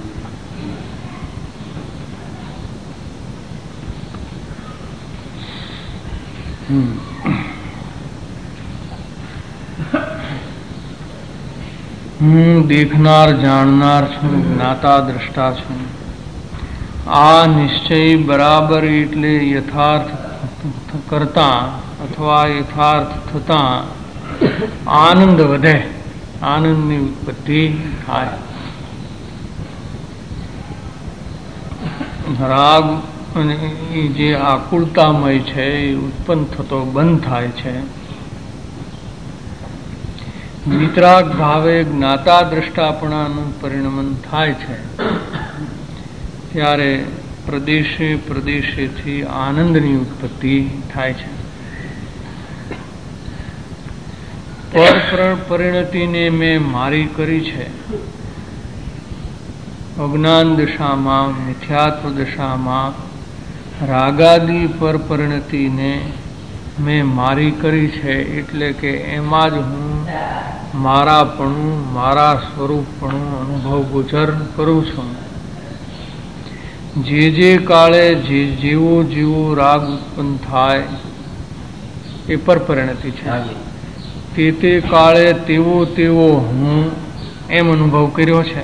હું દેખનાર જાણનાર છું, જ્ઞાતા દ્રષ્ટા છું. આ નિશ્ચય બરાબર એટલે યથાર્થ કરતા અથવા યથાર્થ થતા આનંદ વધે, આનંદની ઉત્પત્તિ થાય. રાગ અને જે આકુળતામય છે એ ઉત્પન્ન થતો બંધ થાય છે. વિતરાગ ભાવે જ્ઞાતા દ્રષ્ટાપણાનું પરિણમન થાય છે. ત્યારે પ્રદેશે પ્રદેશેથી આનંદની ઉત્પત્તિ થાય છે. પર પરિણતિને મેં મારી કરી છે. અજ્ઞાન દશામાં, મિથ્યાત્વ દશામાં રાગાદી પર પરિણતિને મેં મારી કરી છે. એટલે કે એમાં જ હું મારાપણું, મારા સ્વરૂપપણું અનુભવ ગોચર કરું છું. જે જે કાળે જે જેવો જેવો રાગ ઉત્પન્ન થાય એ પર પરિણતિ છે. તે તે કાળે તેવો તેવો હું એમ અનુભવ કર્યો છે.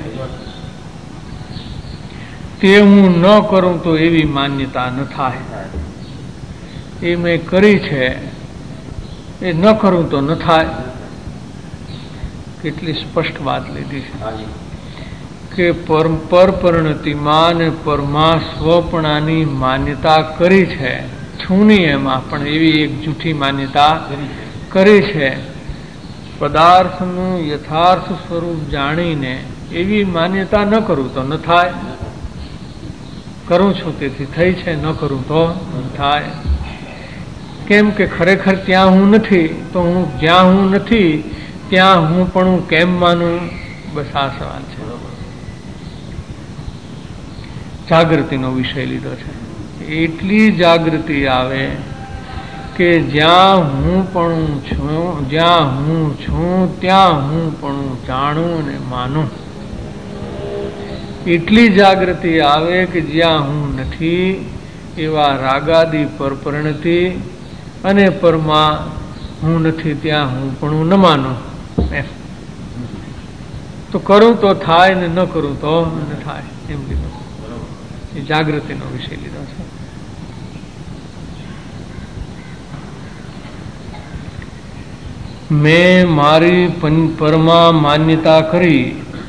તે હું ન કરું તો એવી માન્યતા ન થાય. એ મેં કરી છે એ ન કરું તો ન થાય. કેટલી સ્પષ્ટ વાત લીધી છે કે પર પરિણતિમાં ને પરમા સ્વપણાની માન્યતા કરી છે. છું નહીં એમાં પણ એવી એક જૂઠી માન્યતા કરી છે. પદાર્થનું યથાર્થ સ્વરૂપ જાણીને એવી માન્યતા ન કરું તો ન થાય. કરું છું તેથી થઈ છે, ન કરું તો ન થાય. કેમ કે ખરેખર ત્યાં હું નથી, તો હું જ્યાં હું નથી ત્યાં હું પણ હું કેમ માનું? બસ આ સવાલ છે. જાગૃતિનો વિષય લીધો છે. એટલી જાગૃતિ આવે કે જ્યાં હું પણ છું, જ્યાં હું છું ત્યાં હું પણ જાણું અને માનું. એટલી જાગૃતિ આવે કે જ્યાં હું નથી એવા રાગાદી પર પરિણતિ અને પરમાં હું નથી ત્યાં હું પણ ન માનું. તો કરું તો થાય ને ન કરું તો ન થાય એમ લીધો. એ જાગૃતિનો વિષય લીધો છે. મેં મારી પરમાં માન્યતા કરી.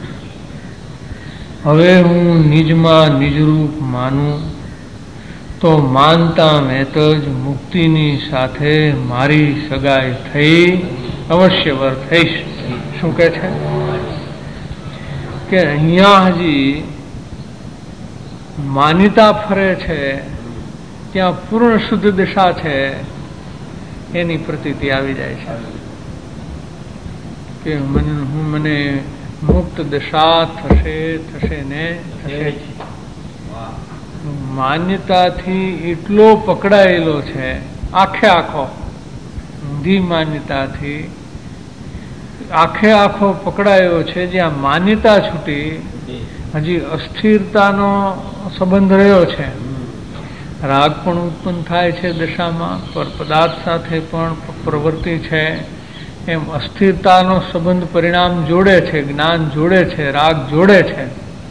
હવે હું નિજમાં નિજરૂપ માનું તો માનતા મેં જ મુક્તિની સાથે મારી સગાઈ થઈ, અવશ્યવર થઈશ. શું કે છે કે અહીંયા હજી માન્યતા ફરે છે, ત્યાં પૂર્ણ શુદ્ધ દશા છે એની પ્રતીતિ આવી જાય છે કે મને હું મને મુક્ત દશા થશે થશે ને થશે. માન્યતાથી એટલો પકડાયેલો છે, આખે આખો ઊંધી માન્યતાથી આખે આખો પકડાયો છે. જ્યાં માન્યતા છૂટી હજી અસ્થિરતાનો સંબંધ રહ્યો છે. રાગ પણ ઉત્પન્ન થાય છે દશામાં, પર પદાર્થ સાથે પણ પ્રવૃત્તિ છે. એમ અસ્થિરતાનો સંબંધ પરિણામ જોડે છે, જ્ઞાન જોડે છે, રાગ જોડે છે.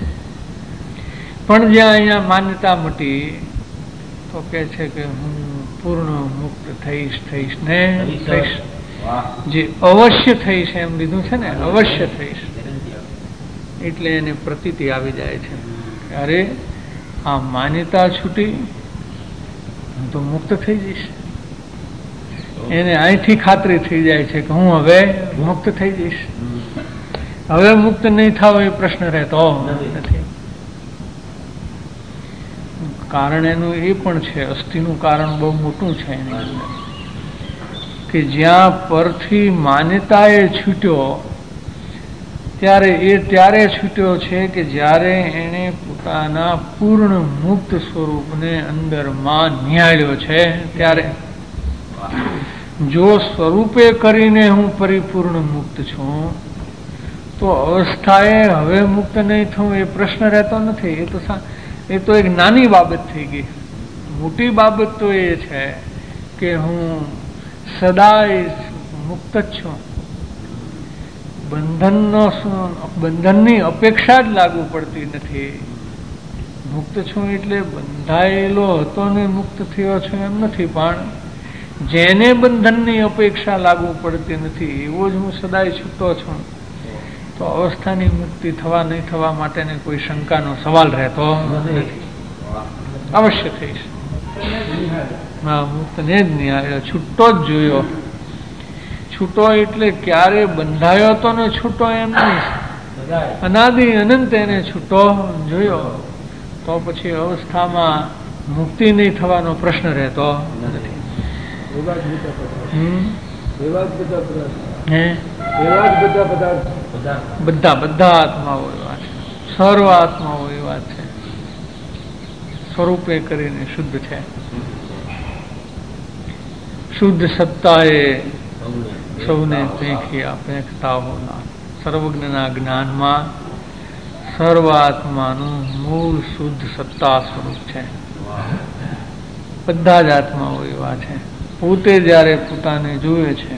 પણ જ્યાં અહીંયા માન્યતા મટી તો કે છે કે હું પૂર્ણ મુક્ત થઈશ થઈશ ને થઈશ, જે અવશ્ય થઈશ એમ લીધું છે ને, અવશ્ય થઈશ, એટલે એને પ્રતીતિ આવી જાય છે કે અરે આ માન્યતા છૂટી, હું તો મુક્ત થઈ જઈશ. એને અહીંથી ખાતરી થઈ જાય છે કે હું હવે મુક્ત થઈ જઈશ. હવે મુક્ત નહીં થાવ એ પ્રશ્ન રહેતો નથી. કારણ એનું એ પણ છે, અસ્થિનું કારણ બહુ મોટું છે એની અંદર, કે જ્યાં પરથી માન્યતાએ છૂટ્યો ત્યારે એ ત્યારે છૂટ્યો છે કે જ્યારે એને પોતાના પૂર્ણ મુક્ત સ્વરૂપને અંદરમાં નિહાળ્યો છે. ત્યારે જો સ્વરૂપે કરીને હું પરિપૂર્ણ મુક્ત છું તો અવસ્થાએ હવે મુક્ત નહીં થવું એ પ્રશ્ન રહેતો નથી. એ તો એ તો એક નાની બાબત થઈ ગઈ. મોટી બાબત તો એ છે કે હું સદાય મુક્ત જ છું. બંધનનો બંધનની અપેક્ષા જ લાગુ પડતી નથી. મુક્ત છું એટલે બંધાયેલો હતો ને મુક્ત થયો છું એમ નથી, પણ જેને બંધનની અપેક્ષા લાગુ પડતી નથી એવો જ હું સદાય છૂટો છું. તો અવસ્થાની મુક્તિ થવા નહીં થવા માટેને કોઈ શંકાનો સવાલ રહેતો નથી. અવશ્ય થઈશ. હા, મુક્તને જ નિહાળ્યો, છૂટો જ જોયો. છૂટો એટલે ક્યારે બંધાયો તો ને છૂટો એમ નહીં, અનાદિ અનંત એને છૂટો જોયો. તો પછી અવસ્થામાં મુક્તિ નહીં થવાનો પ્રશ્ન રહેતો નથી. બધા બધા આત્માઓ એવા છે, સર્વ આત્માઓ એવા છે, સ્વરૂપે કરીને શુદ્ધ છે. શુદ્ધ સત્તાએ સૌને પેંખ્યા પેંખતા હોના. સર્વજ્ઞના જ્ઞાનમાં સર્વ આત્માનું મૂળ શુદ્ધ સત્તા સ્વરૂપ છે. બધા જ આત્માઓ એવા છે. પોતે જ્યારે પોતાને જુએ છે,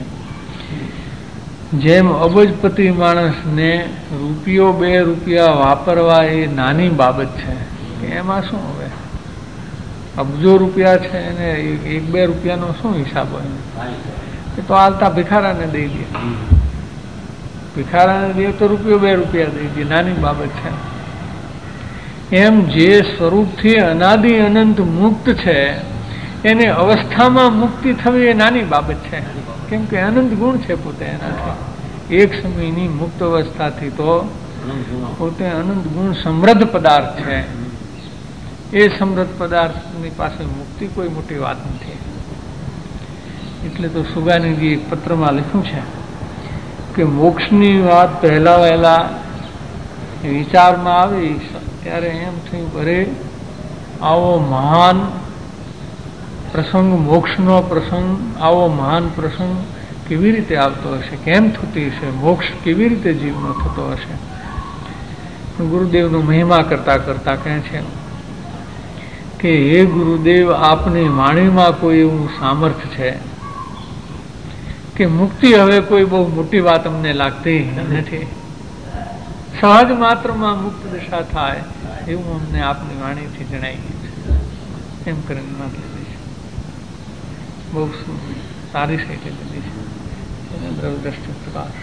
જેમ અબજપતિ માણસને રૂપિયો બે રૂપિયા વાપરવા એ નાની બાબત છે કે એમાં શું હવે અબજો રૂપિયા છે એને એક બે રૂપિયાનો શું હિસાબ હોય? એ તો હાલતા ભિખારાને દઈ દે, ભિખારાને દે તો રૂપિયો બે રૂપિયા દઈ દે, નાની બાબત છે. એમ જે સ્વરૂપથી અનાદિ અનંત મુક્ત છે એને અવસ્થામાં મુક્તિ થવી એ નાની બાબત છે, કેમ કે અનંત ગુણ છે પોતે એનાથી. એક સમયની મુક્ત અવસ્થાથી તો પોતે અનંત ગુણ સમૃદ્ધ પદાર્થ છે. એ સમૃદ્ધ પદાર્થની પાસે મુક્તિ કોઈ મોટી વાત નથી. એટલે તો સુગાનીજી એક પત્રમાં લખ્યું છે કે મોક્ષની વાત પહેલા વહેલા વિચારમાં આવી ત્યારે એમ થયું, અરે આવો મહાન પ્રસંગ, મોક્ષનો પ્રસંગ, આવો મહાન પ્રસંગ કેવી રીતે આવતો હશે, કેમ થતી હશે, મોક્ષ કેવી રીતે જીવનો થતો હશે. ગુરુદેવનો મહિમા કરતા કરતા કહે છે કે હે ગુરુદેવ, આપની વાણીમાં કોઈ એવું સામર્થ્ય છે કે મુક્તિ હવે કોઈ બહુ મોટી વાત અમને લાગતી નથી. સહજ માત્રમાં મુક્ત દશા થાય એવું અમને આપની વાણીથી જણાઈ ગયું છે. એમ કરીને વાત લીધી છે. બહુ સારી સાઈડ લીધી છે. દ્રવ્યદ્રષ્ટિ પ્રકાશ.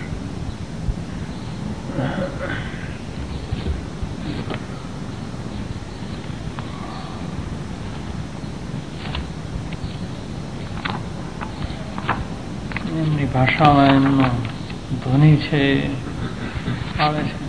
એમની ભાષામાં એમનો ધ્વનિ છે આવે છે.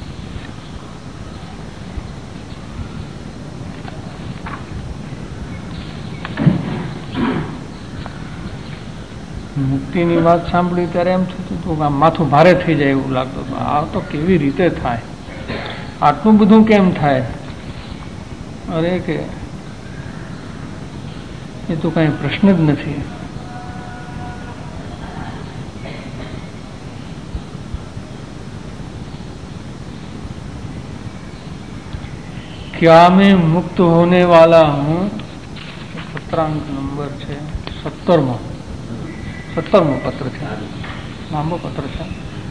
મુક્તિની વાત સાંભળી ત્યારે એમ થતું હતું કે માથું ભારે થઈ જાય એવું લાગતું હતું. આ તો કેવી રીતે થાય, આટલું બધું કેમ થાય? અરે કે એ તો કઈ પ્રશ્ન જ નથી. क्या मैं मुक्त होने वाला हूँ, पत्रांक नंबर है सत्तरमो सत्तरमो पत्र है. लांबो पत्र था।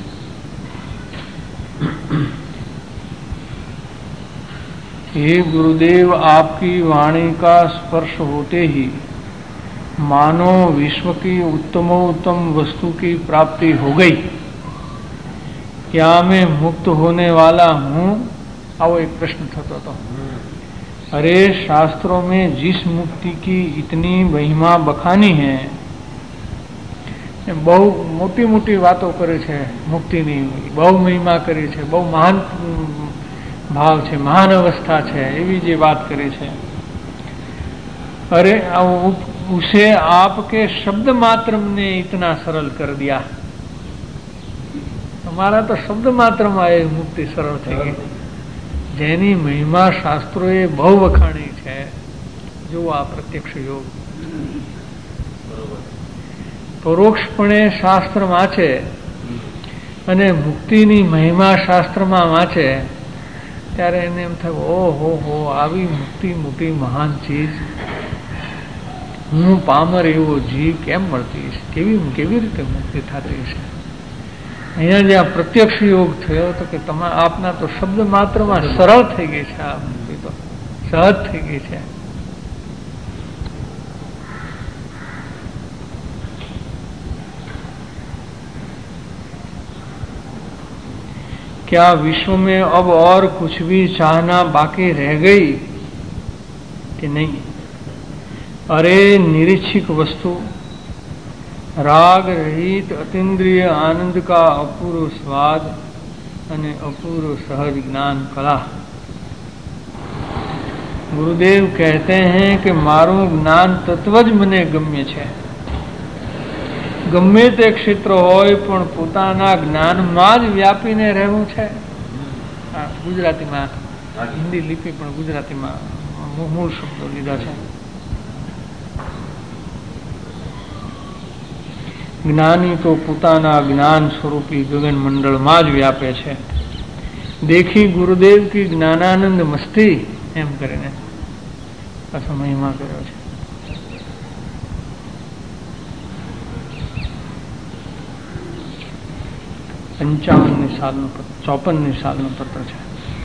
हे गुरुदेव, आपकी वाणी का स्पर्श होते ही मानो विश्व की उत्तमोत्तम वस्तु की प्राप्ति हो गई। क्या मैं मुक्त होने वाला हूँ? आओ एक प्रश्न थतो तो। अरे शास्त्रों में जिस मुक्ति की इतनी महिमा बखानी है, बहु मोटी मोटी बातों करे छे, मुक्ति नहीं बहु महिमा करे छे, बहु महान भाव छे, महान अवस्था छे, एवी जे बात करे छे। अरे उसे आपके शब्द मात्र ने इतना सरल कर दिया। हमारा तो शब्द मात्र में मुक्ति सरल थी गई, जेनी महिमा शास्त्रोए बहु वखाणी है। जो आ प्रत्यक्ष योग परोक्षपणे शास्त्र वाँचे અને મુક્તિની મહિમા શાસ્ત્રમાં વાંચે ત્યારે એને એમ થાય, ઓહો હો, આવી મુક્તિ મોટી મહાન ચીજ હું પામર એવો જીવ કેમ મળતી હશે, કેવી કેવી રીતે મુક્તિ થતી હશે। અહીંયા જે આ પ્રત્યક્ષ યોગ થયો તો કે તમારા આપના તો શબ્દ માત્રમાં સરળ થઈ ગઈ છે, આ મુક્તિ તો સહજ થઈ ગઈ છે। क्या विश्व में अब और कुछ भी चाहना बाकी रह गई कि नहीं? अरे निरीक्षिक वस्तु, राग रहित अतीन्द्रिय आनंद का अपूर्व स्वाद અને अपूर्व सहज ज्ञान कला। गुरुदेव कहते हैं कि मारू ज्ञान तत्व ज मने गम्य छे। गમે તે ક્ષેત્ર હોય પણ પોતાના જ્ઞાનમાં જ વ્યાપીને રહેવું છે। ગુજરાતીમાં હિન્દી લિપિ પણ ગુજરાતીમાં મૂળ શબ્દો લીધા છે। જ્ઞાની તો પોતાના જ્ઞાન સ્વરૂપી ગગન મંડળમાં જ વ્યાપે છે। દેખી ગુરુદેવ કી જ્ઞાનાનંદ મસ્તી એમ કરીને પાછો મહિમા કર્યો છે। पंचावननी सालनु पत्र, चौपननी सालनु पत्र है।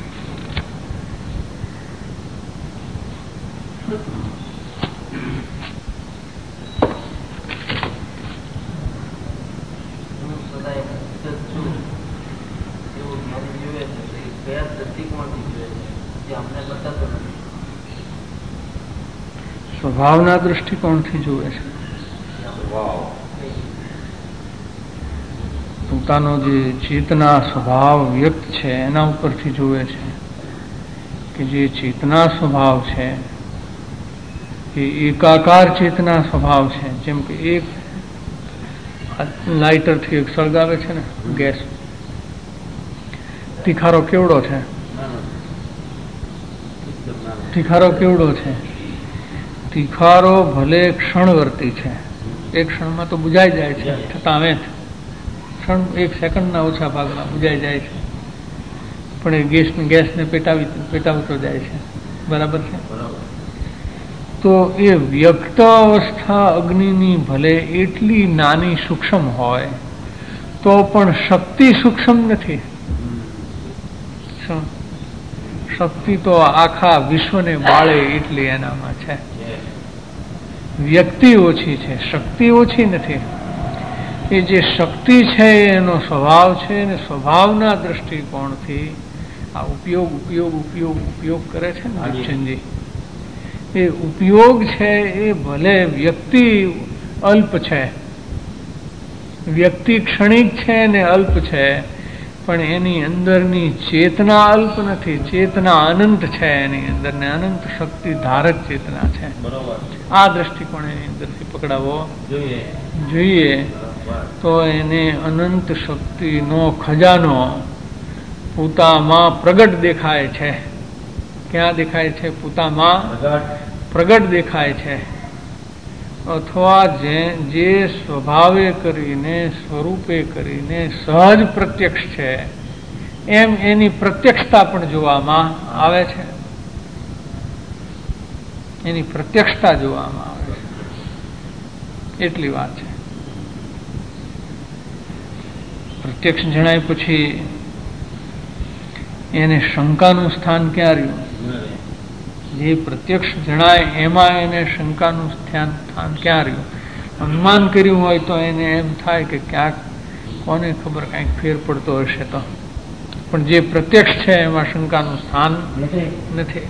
स्वभावना दृष्टिकोण थी जुए छे। પોતાનો જે ચેતના સ્વભાવ વ્યક્ત છે એના ઉપરથી જોવે છે કે જે ચેતના સ્વભાવ છે એ એકાકાર ચેતના સ્વભાવ છે। જેમ કે એક લાઇટરથી એક સળગાવે છે ને ગેસ, તીખારો કેવડો છે, તીખારો કેવડો છે, તીખારો ભલે ક્ષણવર્તી છે, એક ક્ષણમાં તો બુજાઈ જાય છે, છતાં વેત ક્ષણ એક સેકન્ડના ઓછા ભાગમાં બુજાઈ જાય છે, પણ એ ગેસ ગેસને પેટાવી પેટાવતો જાય છે। બરાબર છે? તો એ વ્યક્ત અવસ્થા અગ્નિની ભલે એટલી નાની સૂક્ષ્મ હોય તો પણ શક્તિ સૂક્ષ્મ નથી। શક્તિ તો આખા વિશ્વને બાળે એટલી એનામાં છે। વ્યક્તિ ઓછી છે, શક્તિ ઓછી નથી। એ જે શક્તિ છે એનો સ્વભાવ છે ને સ્વભાવના દ્રષ્ટિકોણથી આ ઉપયોગ ઉપયોગ ઉપયોગ ઉપયોગ કરે છે ને દીપચંદજી, એ ઉપયોગ છે એ ભલે વ્યક્તિ અલ્પ છે, વ્યક્તિ ક્ષણિક છે ને અલ્પ છે, પણ એની અંદરની ચેતના અલ્પ નથી, ચેતના અનંત છે એની અંદર ને અનંત શક્તિ ધારક ચેતના છે। આ દ્રષ્ટિકોણ એની અંદરથી પકડાવવો જોઈએ તો એને અનંત શક્તિનો ખજાનો પોતામાં પ્રગટ દેખાય છે। ક્યાં દેખાય છે? પોતામાં પ્રગટ દેખાય છે। અથવા જે જે સ્વભાવે કરીને સ્વરૂપે કરીને સહજ પ્રત્યક્ષ છે એમ એની પ્રત્યક્ષતા પણ જોવામાં આવે છે, એની પ્રત્યક્ષતા જોવામાં આવે છે, એટલી વાત છે। પ્રત્યક્ષ જણાય પછી એને શંકાનું સ્થાન ક્યાં રહ્યું? જે પ્રત્યક્ષ જણાય એમાં એને શંકાનું સ્થાન સ્થાન ક્યાં રહ્યું? અનુમાન કર્યું હોય તો એને એમ થાય કે ક્યાંક કોને ખબર કાંઈક ફેર પડતો હશે તો, પણ જે પ્રત્યક્ષ છે એમાં શંકાનું સ્થાન નથી.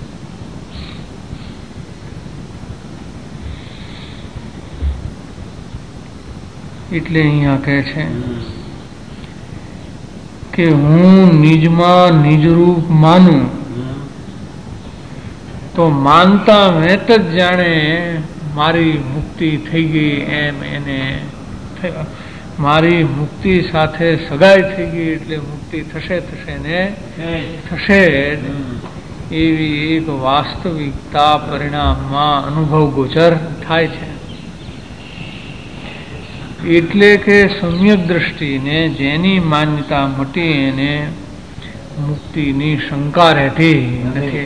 એટલે અહીંયા કહે છે કે હું નિજમાં નિજરૂપ માનું તો માનતા વેત જ જાણે મારી મુક્તિ થઈ ગઈ એમ એને મારી મુક્તિ સાથે સગાઈ થઈ ગઈ એટલે મુક્તિ થશે થશે ને થશે એવી એક વાસ્તવિકતા પરિણામમાં અનુભવ ગોચર થાય છે. એટલે કે સમ્યક દ્રષ્ટિને જેની માન્યતા મટી એને મુક્તિની શંકા રહેતી નથી.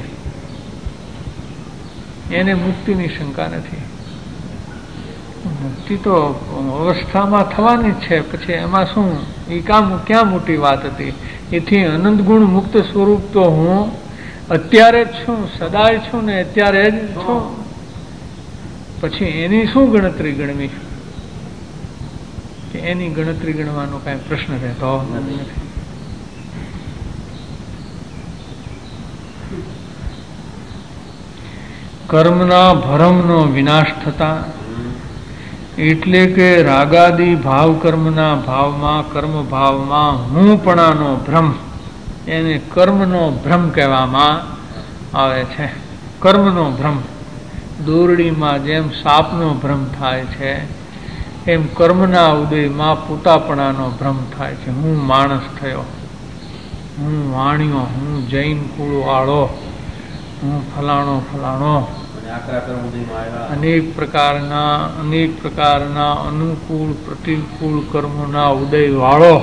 એને મુક્તિની શંકા નથી. મુક્તિ તો અવસ્થામાં થવાની જ છે, પછી એમાં શું એ કામ ક્યાં મોટી વાત હતી? એથી અનંત ગુણ મુક્ત સ્વરૂપ તો હું અત્યારે જ છું, સદાય છું ને અત્યારે જ છું. પછી એની શું ગણતરી ગણવી? કે એની ગણતરી ગણવાનો કઈ પ્રશ્ન રહેતો નથી. કર્મના ભરમનો વિનાશ થતા, એટલે કે રાગાદી ભાવ કર્મના ભાવમાં કર્મ ભાવમાં હુંપણાનો ભ્રમ, એને કર્મનો ભ્રમ કહેવામાં આવે છે. કર્મનો ભ્રમ, દોરડીમાં જેમ સાપનો ભ્રમ થાય છે એમ કર્મના ઉદયમાં પોતાપણાનો ભ્રમ થાય છે. હું માણસ થયો, હું વાણિયો, હું જૈન કુળ વાળો, હું ફલાણો ફલાણો, અનેક પ્રકારના અનેક પ્રકારના અનુકૂળ પ્રતિકૂળ કર્મોના ઉદય વાળો,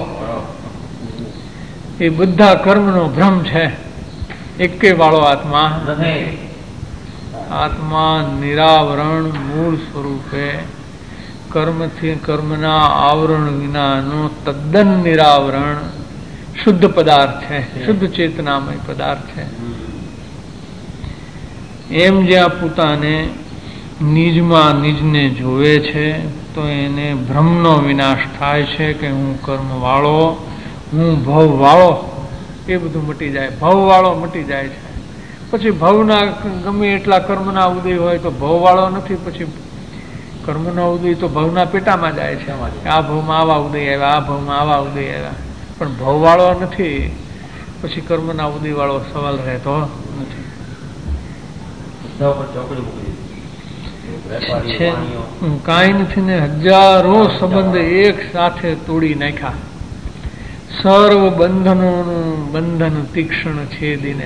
એ બધા કર્મનો ભ્રમ છે. એકે વાળો આત્મા આત્મા નિરાવરણ મૂળ સ્વરૂપે કર્મથી કર્મના આવરણ વિનાનો તદ્દન નિરાવરણ શુદ્ધ પદાર્થ છે, શુદ્ધ ચેતનામય પદાર્થ છે. એમ જ્યાં પોતાને નિજમાં નિજને જોવે છે તો એને ભ્રમનો વિનાશ થાય છે કે હું કર્મ વાળો, હું ભવ વાળો, એ બધું મટી જાય. ભવ વાળો મટી જાય છે. પછી ભવના ગમે એટલા કર્મના ઉદય હોય તો ભવ વાળો નથી. પછી કર્મનો ઉદય તો ભવના પેટામાં જાય છે. આ ભવમાં આવા ઉદય આવ્યા, આ ભવમાં આવા ઉદય આવ્યા, પણ ભવ વાળો નથી. પછી કર્મના ઉદય વાળો સવાલ રહેતો નથી. કાંઈ નથી ને હજારો સંબંધ એક સાથે તોડી નાખ્યા. સર્વ બંધનોનું બંધન તીક્ષ્ણ છેદીને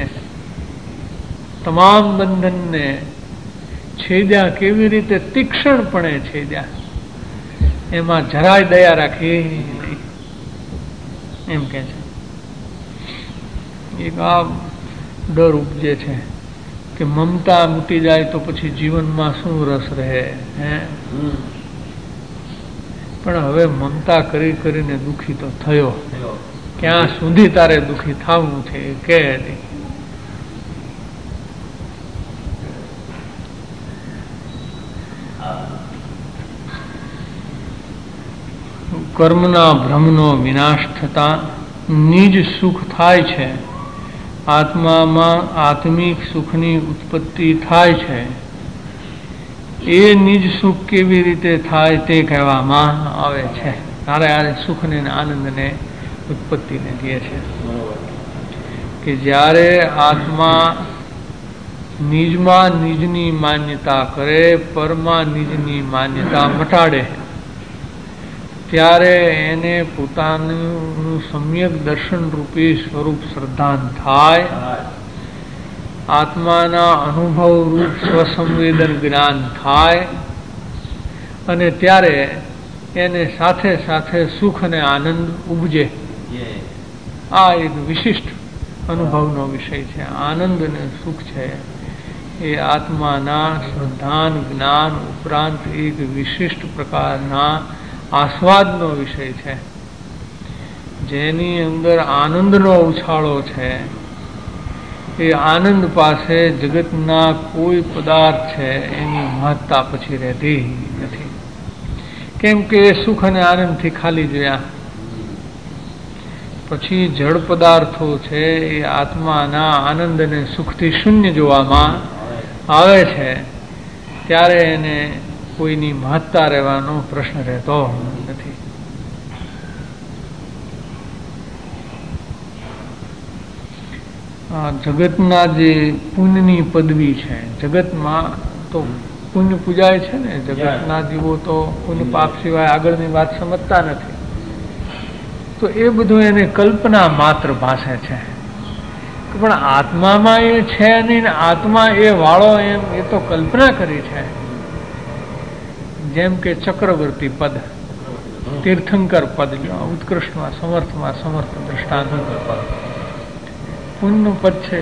તમામ બંધનને છેદ્યા. કેવી રીતે? તીક્ષ્ણપણે છેદ્યા. એમાં જરાય દયા રાખી નહીં, એમ કે છે. એક આ ડર ઉપજે છે કે મમતા મૂટી જાય તો પછી જીવનમાં શું રસ રહે? હે પણ હવે મમતા કરી કરીને દુઃખી તો થયો. ક્યાં સુધી તારે દુઃખી થવું છે કે નહીં? કર્મના ભ્રમનો વિનાશ થતા નિજ સુખ થાય છે. આત્મામાં આત્મિક સુખની ઉત્પત્તિ થાય છે. એ નિજ સુખ કેવી રીતે થાય તે કહેવામાં આવે છે. તારે આ સુખને આનંદને ઉત્પત્તિને કહે છે કે જ્યારે આત્મા નિજમાં નિજની માન્યતા કરે, પરમાં નિજની માન્યતા મટાડે, ત્યારે એને પોતાનું સમ્યક દર્શન રૂપી સ્વરૂપ શ્રદ્ધાન થાય. આત્માના અનુભવ રૂપ સ્વસંવેદન જ્ઞાન થાય અને ત્યારે એને સાથે સાથે સુખ અને આનંદ ઉપજે. આ એક વિશિષ્ટ અનુભવનો વિષય છે. આનંદ અને સુખ છે એ આત્માના શ્રદ્ધાન જ્ઞાન ઉપરાંત એક વિશિષ્ટ પ્રકારના આસ્વાદનો વિષય છે. જેની અંદર આનંદનો ઉછાળો છે એ આનંદ પાસે જગતના કોઈ પદાર્થ છે એની મહત્તા પછી રહેતી નથી. કેમ કે સુખ અને આનંદથી ખાલી જોયા. પછી જળ પદાર્થો છે એ આત્માના આનંદ અને સુખથી શૂન્ય જોવામાં આવે છે ત્યારે એને કોઈની મહત્તા રહેવાનો પ્રશ્ન રહેતો નથી. જગતના જે પુણ્યની પદવી છે, જગતમાં તો પુણ્ય પૂજાય છે ને, જગતના જીવો તો પુણ્ય પાપ સિવાય આગળની વાત સમજતા નથી. તો એ બધું એને કલ્પના માત્ર ભાષે છે. પણ આત્મામાં એ છે નહીં, આત્મા એ વાળો એમ એ તો કલ્પના કરી છે. જેમ કે ચક્રવર્તી પદ, તીર્થંકર પદ, ઉત્કૃષ્ટમાં સમર્થમાં સમર્થ દ્રષ્ટાંત પુણ્યનું પદ છે.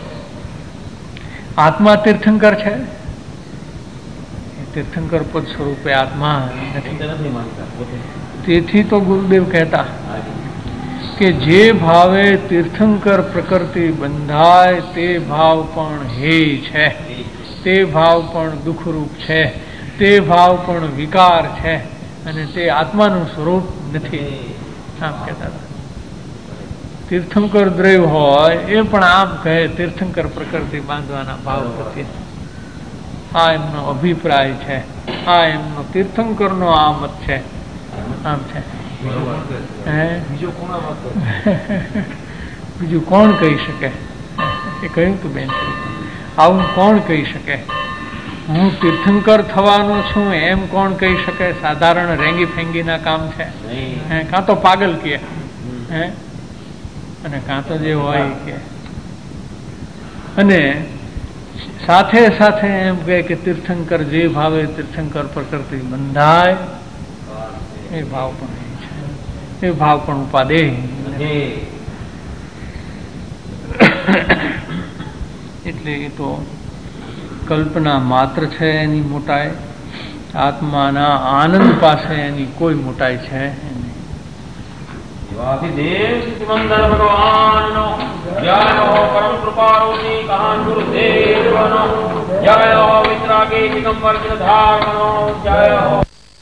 આત્મા તીર્થંકર છે, તીર્થંકર પદ સ્વરૂપે આત્મા નથી. તેથી તો ગુરુદેવ કહેતા કે જે ભાવે તીર્થંકર પ્રકૃતિ બંધાય તે ભાવ પણ હેય છે, તે ભાવ પણ દુઃખરૂપ છે, તે ભાવ પણ વિકાર છે અને તે આત્માનું સ્વરૂપ નથી. આમ કહેતા હતા. તીર્થંકર દ્રવ્ય હોય એ પણ આમ કહે તીર્થંકર પ્રકૃતિ બાંધવાના ભાવ નથી. આ એમનો અભિપ્રાય છે, આ એમનો તીર્થંકરનો આ મત છે. આમ છે. બીજું કોણ કહી શકે? એ કહ્યું તું બેન, આવું કોણ કહી શકે? હું તીર્થંકર થવાનો છું એમ કોણ કહી શકે? સાધારણ રેંગી ફેંગી ના કામ છે. કાં તો પાગલ કહે હે, અને કાં તો જે હોય કે, અને સાથે સાથે એમ કહે કે તીર્થંકર જે ભાવે તીર્થંકર પ્રકૃતિ બંધાય એ ભાવ પણ એ ભાવ પણ ઉપાદેય. એટલે એ તો કલ્પના માત્ર છે એની મોટાઈ. આત્માના આનંદ પાસે એની કોઈ મોટાઈ છે દેવ સિમંદર ભગવાનનો જય હો. પરમ કૃપાળુની કહાન ગુરુદેવનો જય હો. વિતરાગી દિગંબર ધારણો જય હો.